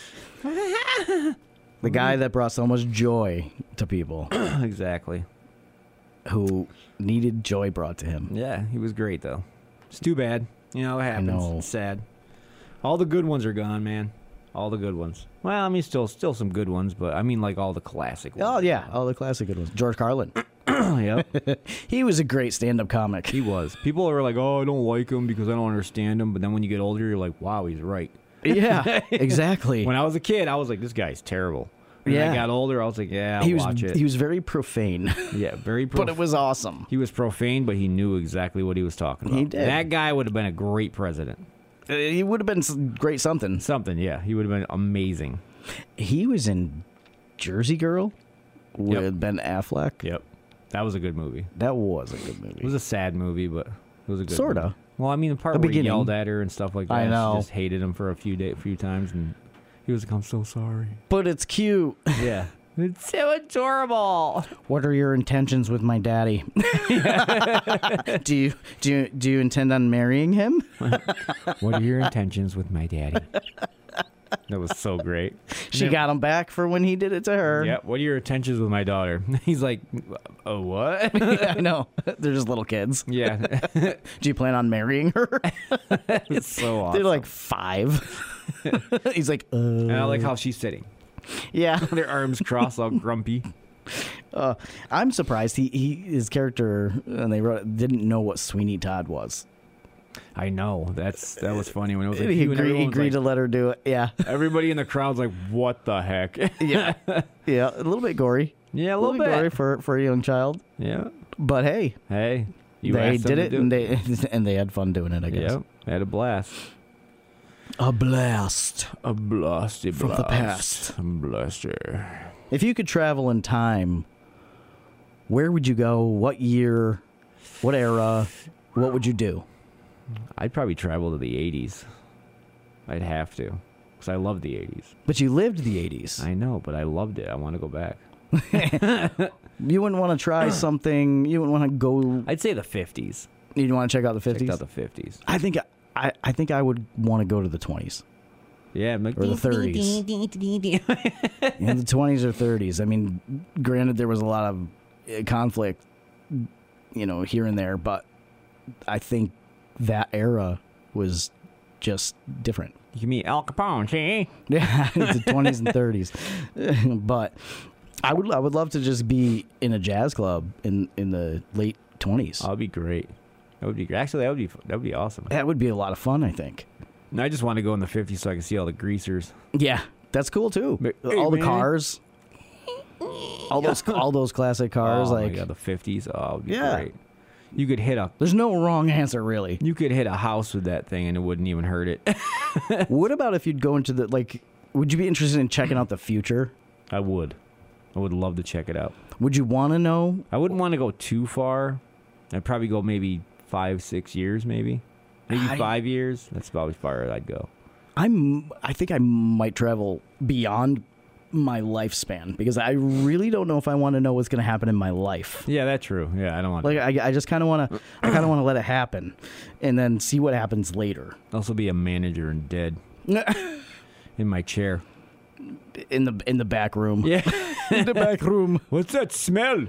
guy that brought so much joy to people Exactly. who needed joy brought to him. Yeah, he was great, though. It's too bad. You know, it happens. know. It's sad. All the good ones are gone, man. All the good ones. Well, I mean, still still some good ones, but I mean, like, all the classic ones. Oh, yeah. All the classic good ones. George Carlin. Yep. He was a great stand-up comic. He was. People are like, oh, I don't like him because I don't understand him. But then when you get older, you're like, wow, he's right. Yeah, exactly. When I was a kid, I was like, this guy's terrible. When Yeah. I got older, I was like, yeah, I'll he was watch it. he was very profane, yeah, very prof- but it was awesome. He was profane, but he knew exactly what he was talking about. He did. That guy would have been a great president. Uh, He would have been some great something. Something, yeah. He would have been amazing. He was in Jersey Girl with Yep. Ben Affleck. Yep. That was a good movie. That was a good movie. It was a sad movie, but it was a good Sorta. movie. Well, I mean, the part The where beginning. he yelled at her and stuff like that. I know. She just hated him for a few day, few times, and he was like, I'm so sorry. But it's cute. Yeah. It's so adorable. What are your intentions with my daddy? do you do you, do you intend on marrying him? What are your intentions with my daddy? That was so great. She got him back for when he did it to her. Yeah. What are your intentions with my daughter? He's like, oh, what? I know. They're just little kids. Yeah. Do you plan on marrying her? It's so awesome. They're like five. He's like, uh, And I like how she's sitting. yeah. Their arms crossed, all grumpy. Uh, I'm surprised he, he his character and they wrote it, didn't know what Sweeney Todd was. I know. That's that was funny when it was like He you and agreed, he everyone was agreed like- to let her do it. Yeah, everybody in the crowd's like, what the heck? yeah, yeah. A little bit gory. Yeah, a A little, little bit bit. gory for for a young child. Yeah. But hey, Hey, You they asked them did to it, do and they and they had fun doing it. I guess. Yep, had a blast. A blast. A blasty From the blast. past. A blaster. If you could travel in time, where would you go? What year? What era? What would you do? I'd probably travel to the eighties. I'd have to, because I love the eighties. But you lived the eighties. I know, but I loved it. I want to go back. You wouldn't want to try something. You wouldn't want to go. I'd say the fifties. You'd want to check out the fifties. Checked out the fifties. I think I, I think I would want to go to the twenties Yeah, I'm like, or the thirties. Yeah, the twenties or thirties. I mean, granted, there was a lot of uh, conflict, you know, here and there, but I think that era was just different. You can meet Al Capone, see? Yeah, the twenties and thirties. But I would I would love to just be in a jazz club in, in the late twenties. That would be great. That would be great. Actually, that would be that would be awesome. That would be a lot of fun, I think. And I just want to go in the fifties so I can see all the greasers. Yeah, that's cool too. But, hey, all the man. cars, all those all those classic cars. oh like, my God, the fifties. Oh, it'd be Yeah. great. You could hit a there's no wrong answer really. you could hit a house with that thing and it wouldn't even hurt it. What about if you'd go into the like? Would you be interested in checking out the future? I would. I would love to check it out. Would you want to know? I wouldn't want to go too far. I'd probably go maybe five, six years, maybe. Maybe I- five years. That's probably as far as I'd go. I'm. I think I might travel beyond my lifespan because I really don't know if I want to know what's going to happen in my life. Yeah, that's true. Yeah, I don't want Like I, I just kind of want to. I kind of want to let it happen, and then see what happens later. to also be a manager and dead in my chair. In the in the back room. Yeah. In the back room. What's that smell?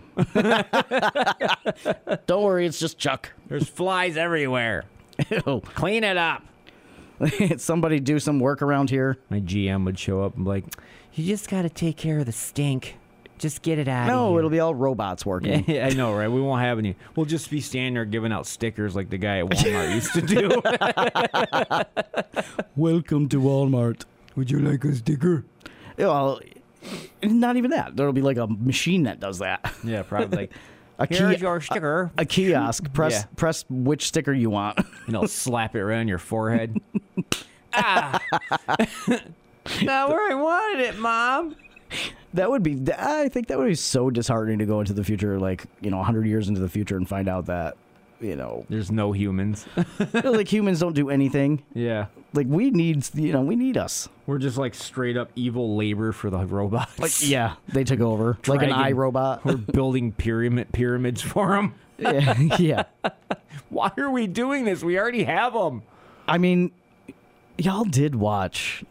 Don't worry, it's just Chuck. There's flies everywhere. Ew. Clean it up. Somebody do some work around here. My G M would show up and be like, You just got to take care of the stink. Just get it out of No, here. it'll be all robots working. yeah, I know, right? We won't have any. We'll just be standing there giving out stickers like the guy at Walmart used to do. Welcome to Walmart. Would you like a sticker? Well, not even that. There'll be like a machine that does that. Yeah, probably like, A, Here's ki- your sticker. a kiosk. Press Yeah. press which sticker you want. you know, slap it right on your forehead. Not where I wanted it, Mom. That would be. I think that would be so disheartening to go into the future, like you know, a hundred years into the future, and find out that you know, There's no humans. like humans don't do anything. Yeah. Like we need, you know, we need us. We're just like straight up evil labor for the robots. Like yeah, they took over like an Dragon. iRobot. We're building pyramid pyramids for them. yeah, yeah. Why are we doing this? We already have them. I mean, y'all did watch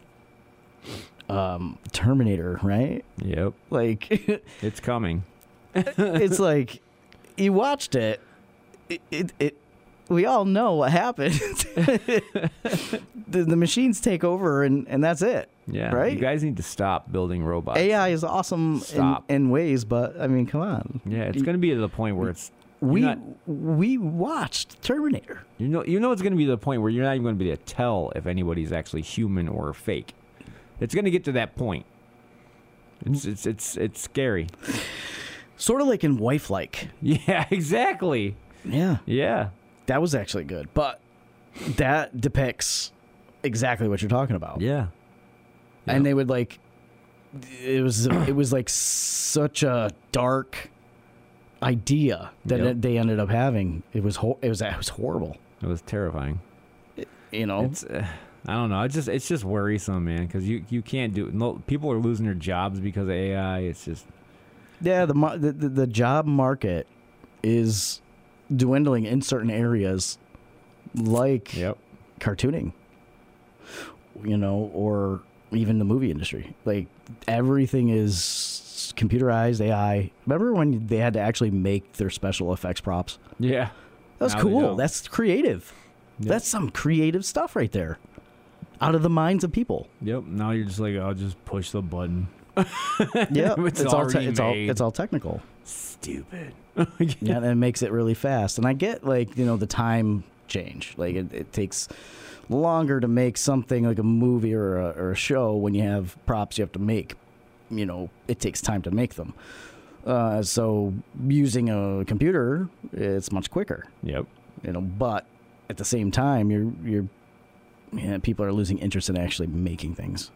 um, Terminator, right? Yep. Like, It's coming. it's like you watched it. It, it, it we all know what happened. the, the machines take over, and, and that's it. Yeah. Right? You guys need to stop building robots. A I is awesome in, Stop. in ways, but I mean, come on. Yeah, it's going to be to the point where it's We you're not, we watched Terminator. you know you know it's going to be to the point where you're not even going to be able to tell if anybody's actually human or fake. It's going to get to that point. It's it's it's it's scary. Sort of like in Wife Like. Yeah, exactly. Yeah. Yeah. That was actually good. But that depicts exactly what you're talking about. Yeah. And they would like it was it was like such a dark idea that Yep. it, they ended up having. It was ho- it was it was horrible. It was terrifying. You know. It's uh, I don't know. It's just it's just worrisome, man, because you, you can't do it. No, people are losing their jobs because of A I. It's just Yeah, the, mar- the the the job market is dwindling in certain areas, like yep. cartooning, you know, or even the movie industry. Like everything is computerized A I. Remember when they had to actually make their special effects props? Yeah. That was Now they cool. don't. That's creative. Yep. That's some creative stuff right there, out of the minds of people. Yep. Now you're just like, I'll just push the button. Yeah, It's all already it's all made. it's all technical. Stupid. Yeah, and it makes it really fast. And I get like you know the time change. Like it, it takes longer to make something like a movie or a, or a show when you have props you have to make. You know, it takes time to make them. Uh, so using a computer, it's much quicker. Yep. You know, but at the same time, you're you're yeah, people are losing interest in actually making things.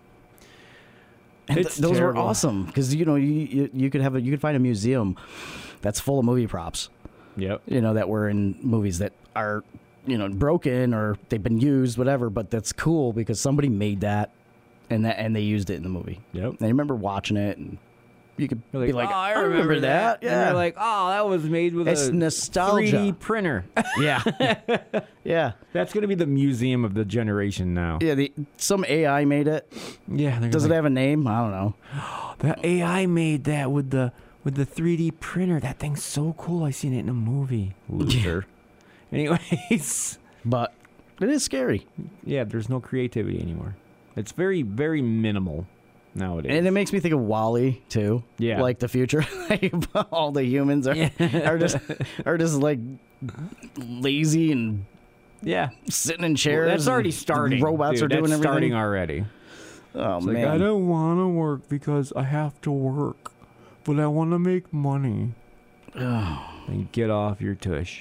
And th- It's those terrible. were awesome because you know you, you you could have a, you could find a museum that's full of movie props. Yep. You know, that were in movies that are, you know, broken or they've been used, whatever, but that's cool because somebody made that and that and they used it in the movie. Yep. And I remember watching it and you could You're be like, oh, I remember, that. And Yeah. you're like, oh, that was made with It's a nostalgia. three D printer. yeah. yeah. That's going to be the museum of the generation now. Yeah, the, some A I made it. Yeah. Does it have a name? I don't know. The A I made that with the with the three D printer. That thing's so cool. I seen it in a movie. Loser. Anyways. But it is scary. Yeah, there's no creativity anymore. It's very, very minimal nowadays. And it makes me think of WALL-E too. Yeah. Like the future. All the humans are, are just are just like lazy and yeah. sitting in chairs. That's already and starting. Robots dude. are doing That's everything. starting already. Oh It's man. like, I don't want to work because I have to work, but I want to make money. And get off your tush.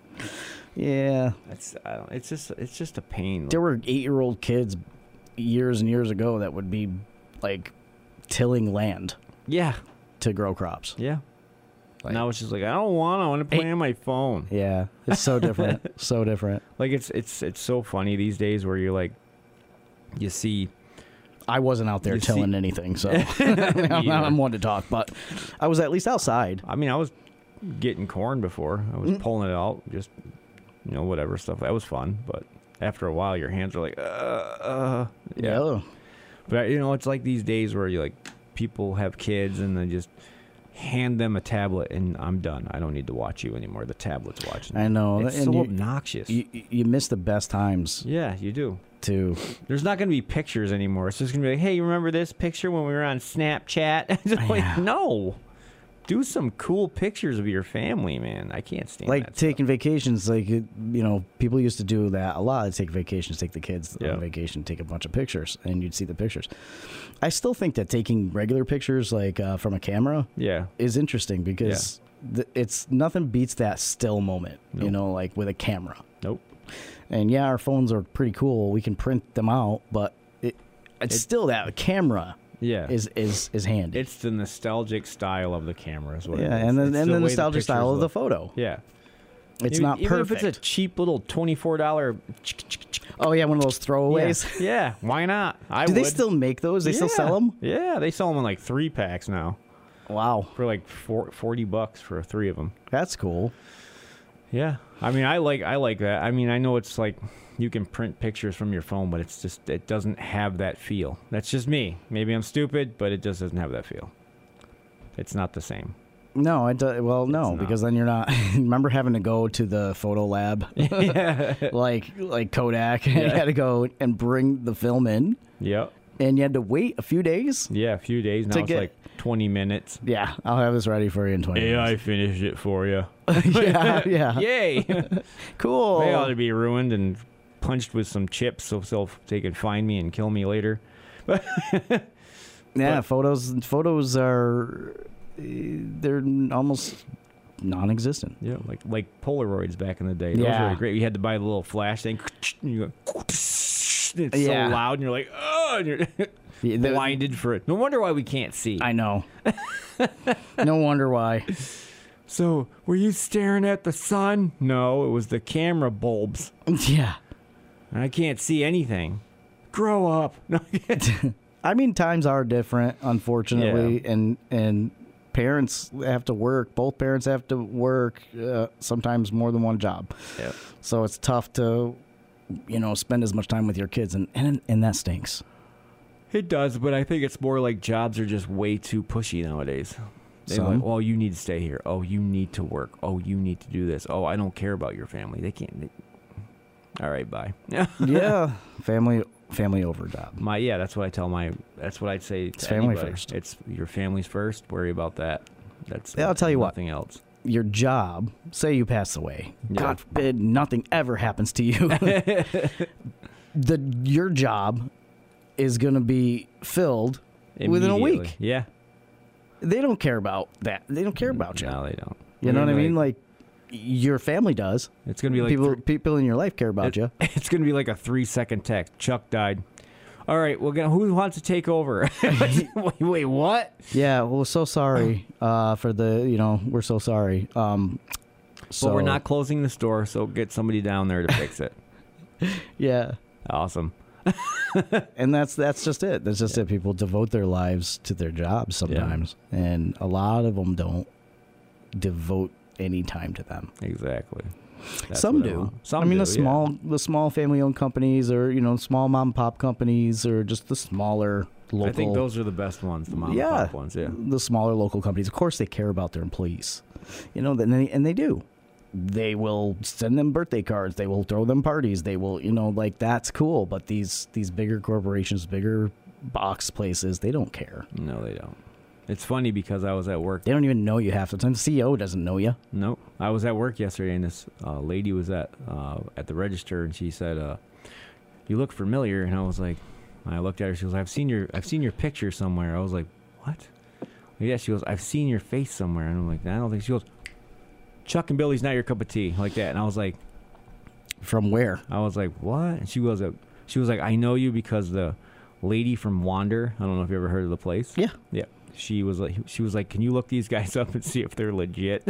Yeah. That's. I don't, it's just. It's just a pain. There were eight-year-old kids years and years ago that would be like tilling land Yeah. to grow crops. Yeah. Like- now it's just like I don't want. I want to play Hey. on my phone. Yeah, it's so different. so different. Like it's it's it's so funny these days where you're like, you see. I wasn't out there You tilling see- anything, so I'm, Yeah. I'm one to talk. But I was at least outside. I mean, I was getting corn before. I was Mm. pulling it out, just you know, whatever stuff. That was fun, but after a while, your hands are like, uh, uh, yeah. Yeah. But you know, it's like these days where you like people have kids and they just hand them a tablet and I'm done. I don't need to watch you anymore. The tablet's watching. I know. It's and so you, obnoxious. you you miss the best times yeah, you do. too. There's not going to be pictures anymore. It's just going to be like, hey, you remember this picture when we were on Snapchat? It's like, Yeah. no. Do some cool pictures of your family, man. I can't stand Like that taking vacations, like it- you know, people used to do that a lot. They'd take vacations, take the kids Yeah. on vacation, take a bunch of pictures, and you'd see the pictures. I still think that taking regular pictures, like uh, from a camera, stuff. Yeah. is interesting because th- it's nothing beats that still moment. You Nope. know, like with a camera. Nope. And yeah, our phones are pretty cool. We can print them out, but it, it's It- still that camera Yeah. is is is handy. It's the nostalgic style of the camera, is what yeah, it is. and then It's and the way nostalgic style pictures of the look. photo. Yeah. It's even, not even perfect. if it's a cheap little twenty-four dollars. Oh yeah, one of those throwaways. Yeah. yeah, why not? I Do would. they still make those? They still Yeah. sell them? Yeah, they sell them in like three packs now Wow, for like four, forty bucks for three of them. that's cool. Yeah, I mean, I like I like that. I mean, I know it's like you can print pictures from your phone, but it's just it doesn't have that feel. That's just me. Maybe I'm stupid, but it just doesn't have that feel. It's not the same. No, I do, well, no, not. because then you're not. Remember having to go to the photo lab, like like Kodak. You had to go and bring the film in, Yep. and you had to wait a few days. Yeah, a few days now. To It's get- like twenty minutes. Yeah, I'll have this ready for you in twenty Hey, I minutes. finished it for you. yeah, yeah, Yay! cool. They ought to be ruined and punched with some chips so, so they could find me and kill me later. Yeah, but- photos photos are uh, they're almost non-existent. Yeah, like like Polaroids back in the day. Those Yeah. were great. You had to buy the little flash thing. And you go, it's Yeah. so loud, and you're like, oh, and you're Yeah, the- blinded for it. No wonder why we can't see. I know. No wonder why. So, were you staring at the sun? No, it was the camera bulbs. Yeah. And I can't see anything. Grow up. No, I mean, times are different, unfortunately, and and parents have to work. Both parents have to work. Uh, sometimes more than one job. Yep. So it's tough to, you know, spend as much time with your kids, and and and that stinks. It does, but I think it's more like jobs are just way too pushy nowadays. They're Some. like, oh, you need to stay here. Oh, you need to work. Oh, you need to do this. Oh, I don't care about your family. They can't. They... All right, bye. Yeah, family family over job. My yeah, that's what I tell my. That's what I'd say. It's to family anybody. first. It's your family's first. Worry about that. That's. Yeah, I'll tell you what. Nothing else. Your job. Say you pass away. Yeah. God forbid, nothing ever happens to you. the your job is going to be filled within a Immediately. week. Yeah. they don't care about that. They don't care about you. No, they don't. You know what I mean? Like, your family does. It's gonna be like people. three, people in your life care about it, you. It's gonna be like a three second text. Chuck died. All right, well, who wants to take over? wait, wait, what? Yeah, well, so sorry uh, for the. You know, we're so sorry. Um, so But we're not closing the store, so get somebody down there to fix it. Yeah, Awesome. and that's that's just it. That's just it. People devote their lives to their jobs sometimes, and a lot of them don't devote any time to them. Exactly. That's Some what I do. want. Some I mean, do, the yeah. small, the small family-owned companies, or you know, small mom and pop companies, or just the smaller local. I think those are the best ones, the mom yeah, and pop ones. Yeah. the smaller local companies. Of course, they care about their employees. You know, and they and they do. They will send them birthday cards. They will throw them parties. They will, you know, like that's cool. But these these bigger corporations, bigger box places, they don't care. No, they don't. It's funny because I was at work. They don't even know you half the time. The C E O doesn't know you. Nope. I was at work yesterday, and this uh, lady was at uh, at the register, and she said, uh, "You look familiar." And I was like, I looked at her. She was like, "I've seen your I've seen your picture somewhere." I was like, "What?" Yeah, she goes, "I've seen your face somewhere." And I'm like, "I don't think." She goes, "Chuck and Billy's not your cup of tea," like that. And I was like, From where? I was like, "What?" And she was, uh, she was like, "I know you because the lady from Wander. I don't know if you ever heard of the place." Yeah. Yeah. She was like, she was like, "Can you look these guys up and see if they're legit?"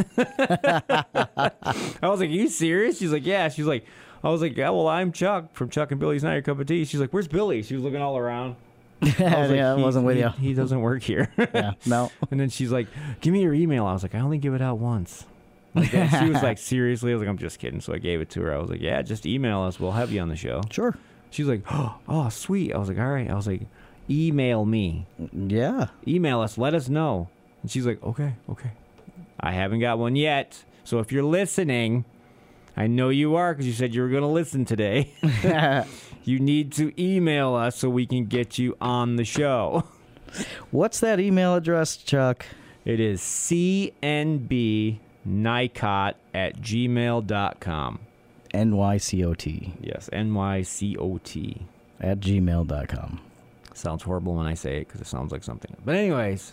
I was like, "Are you serious?" She's like, "Yeah." She's like, I was like, "Yeah, well, I'm Chuck from Chuck and Billy's Not Your Cup of Tea." She's like, "Where's Billy?" She was looking all around. I was like, yeah, I "He- wasn't with he- you. He doesn't work here. Yeah, no. And then she's like, "Give me your email." I was like, "I only give it out once." Like that. She was like, "Seriously?" I was like, "I'm just kidding." So I gave it to her. I was like, "Yeah, just email us. We'll have you on the show." Sure. She's like, "Oh, sweet." I was like, "All right." I was like, "Email me. Yeah. Email us. Let us know." And she's like, "Okay, okay." I haven't got one yet. So if you're listening, I know you are because you said you were going to listen today. You need to email us so we can get you on the show. What's that email address, Chuck? It is C N B Nycot at gmail dot com. N Y C O T Yes, N Y C O T. at gmail dot com. Sounds horrible when I say it because it sounds like something. But anyways,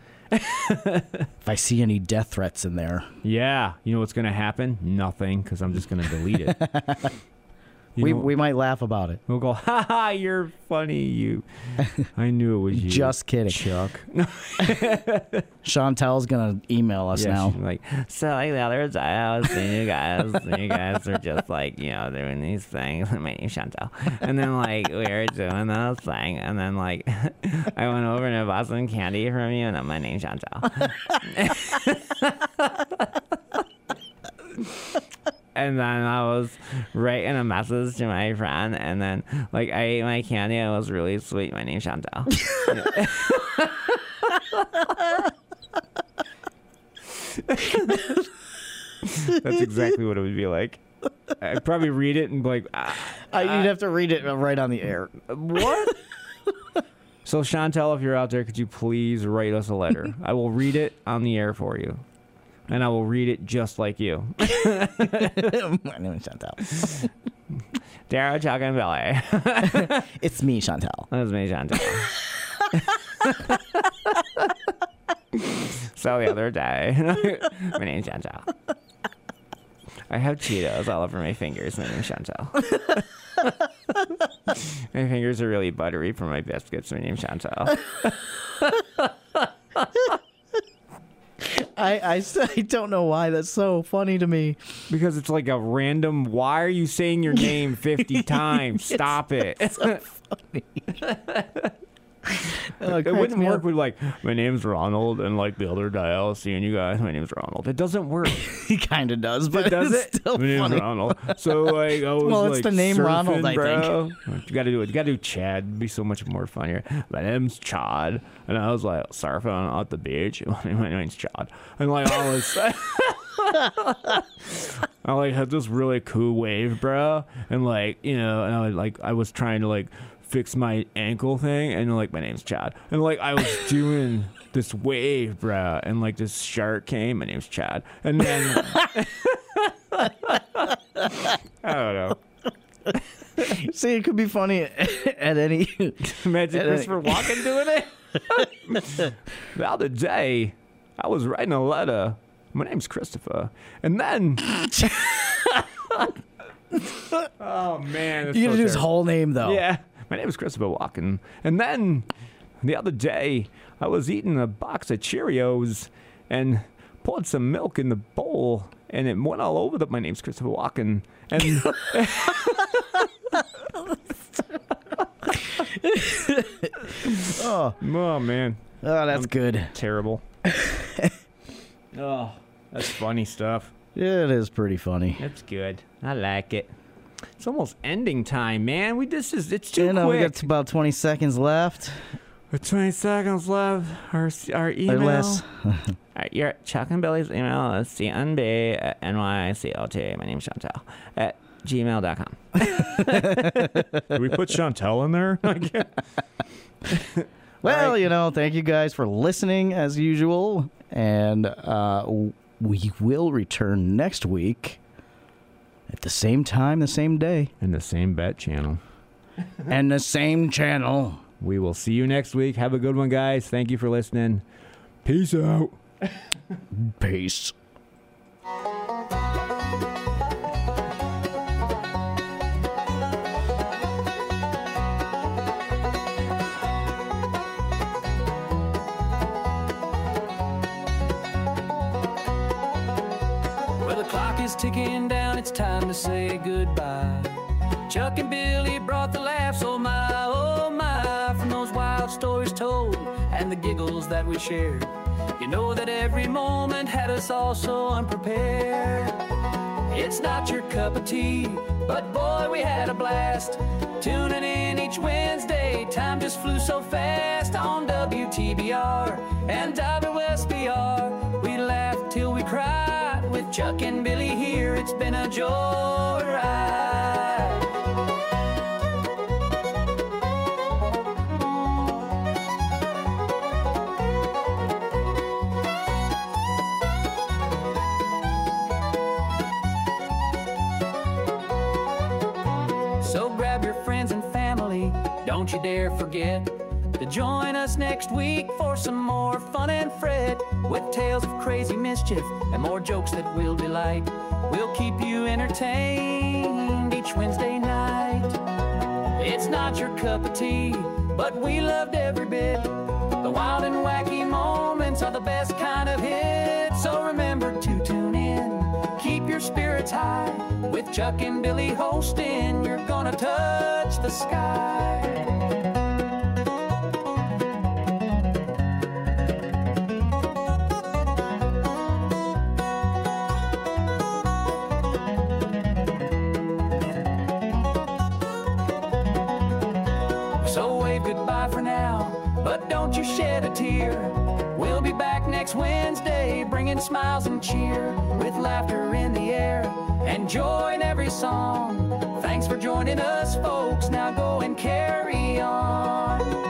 If I see any death threats in there, yeah, you know what's going to happen? Nothing, because I'm just going to delete it. You we know- we might laugh about it. We'll go, "Ha ha, you're funny, you." I knew it was you. Just kidding. Chuck. Chantel's gonna email us Yeah, now. she's like, "So like the other day I was seeing you guys, and you guys are just like, you know, doing these things." My name's Chantel. And then like we were doing this thing, and then like I went over and I bought some candy from you, and then my name's Chantel. And then I was writing a message to my friend, and then like I ate my candy. It was really sweet. My name's Chantel. That's exactly what it would be like. I'd probably read it and be like, ah, Uh, you'd have to read it right on the air. "What?" So Chantel, if you're out there, could you please write us a letter? I will read it on the air for you, and I will read it just like you. My name is Chantel. Dara, Chuck, and Billy. It's me, Chantel. That's me, Chantel. So the other day, my name's Chantel. I have Cheetos all over my fingers. My name's Chantel. My fingers are really buttery for my biscuits. My name's Chantel. I, I, s- I don't know why that's so funny to me. Because it's like a random, why are you saying your name fifty times? Stop it. Uh, It wouldn't work with like, my name's Ronald, and like the other day I was seeing you guys, my name's Ronald. It doesn't work. He kind of does, but Does it's it? still My name's funny. Ronald. So like, I was Well, it's like the name surfing, Ronald, I bro. You gotta do it. You gotta do Chad. It'd be so much more funnier. My name's Chad, and I was like surfing at the beach. My name's Chad, and like I was. I like had this really cool wave, bro, and like you know, and I like I was trying to like fix my ankle thing, and like my name's Chad, and like I was doing this wave, bro, and like this shark came. My name's Chad, and then I don't know. See, it could be funny at any. Imagine at Christopher any... Walken doing it. The other day, I was writing a letter. My name's Christopher, and then. Oh man, you gotta so do his whole name though. Yeah, my name is Christopher Walken, and then the other day I was eating a box of Cheerios and poured some milk in the bowl, and it went all over. The my name's Christopher Walken, and. oh. oh man, oh that's I'm good. Terrible. Oh, that's funny stuff. Yeah, it is pretty funny. That's good. I like it. It's almost ending time, man. We this is it's too you know, quick. We got about twenty seconds left. With twenty seconds left. Our our email. Or less. Alright, you're at Chuck and Billy's email is C N B at N Y C O T. My name's Chantel at gmail dot com. Did we put Chantel in there? Well, right. you know, thank you guys for listening as usual, and uh, we will return next week at the same time, the same day, And the same bet channel. and the same channel. We will see you next week. Have a good one, guys. Thank you for listening. Peace out. Peace. Well, the clock is ticking down, it's time to say goodbye. Chuck and Billy brought the laughs, oh my, oh my, from those wild stories told and the giggles that we shared. You know that every moment had us all so unprepared. It's not your cup of tea, but boy, we had a blast. Tuning in each Wednesday, time just flew so fast on W T B R and W S B R. We laughed till we cried with Chuck and Billy here. It's been a joyride. So grab your friends and family, don't you dare forget to join us next week for some more fun and fret, with tales of crazy mischief and more jokes that will delight. We'll keep you entertained each Wednesday night. It's not your cup of tea, but we loved every bit. The wild and wacky moments are the best kind of hit. So remember to tune in, keep your spirits high. With Chuck and Billy hosting, you're gonna touch the sky. So wave goodbye for now, but don't you shed a tear. We'll be back next Wednesday, bringing smiles and cheer, with laughter in the air and joy in every song. Thanks for joining us, folks. Now go and carry on.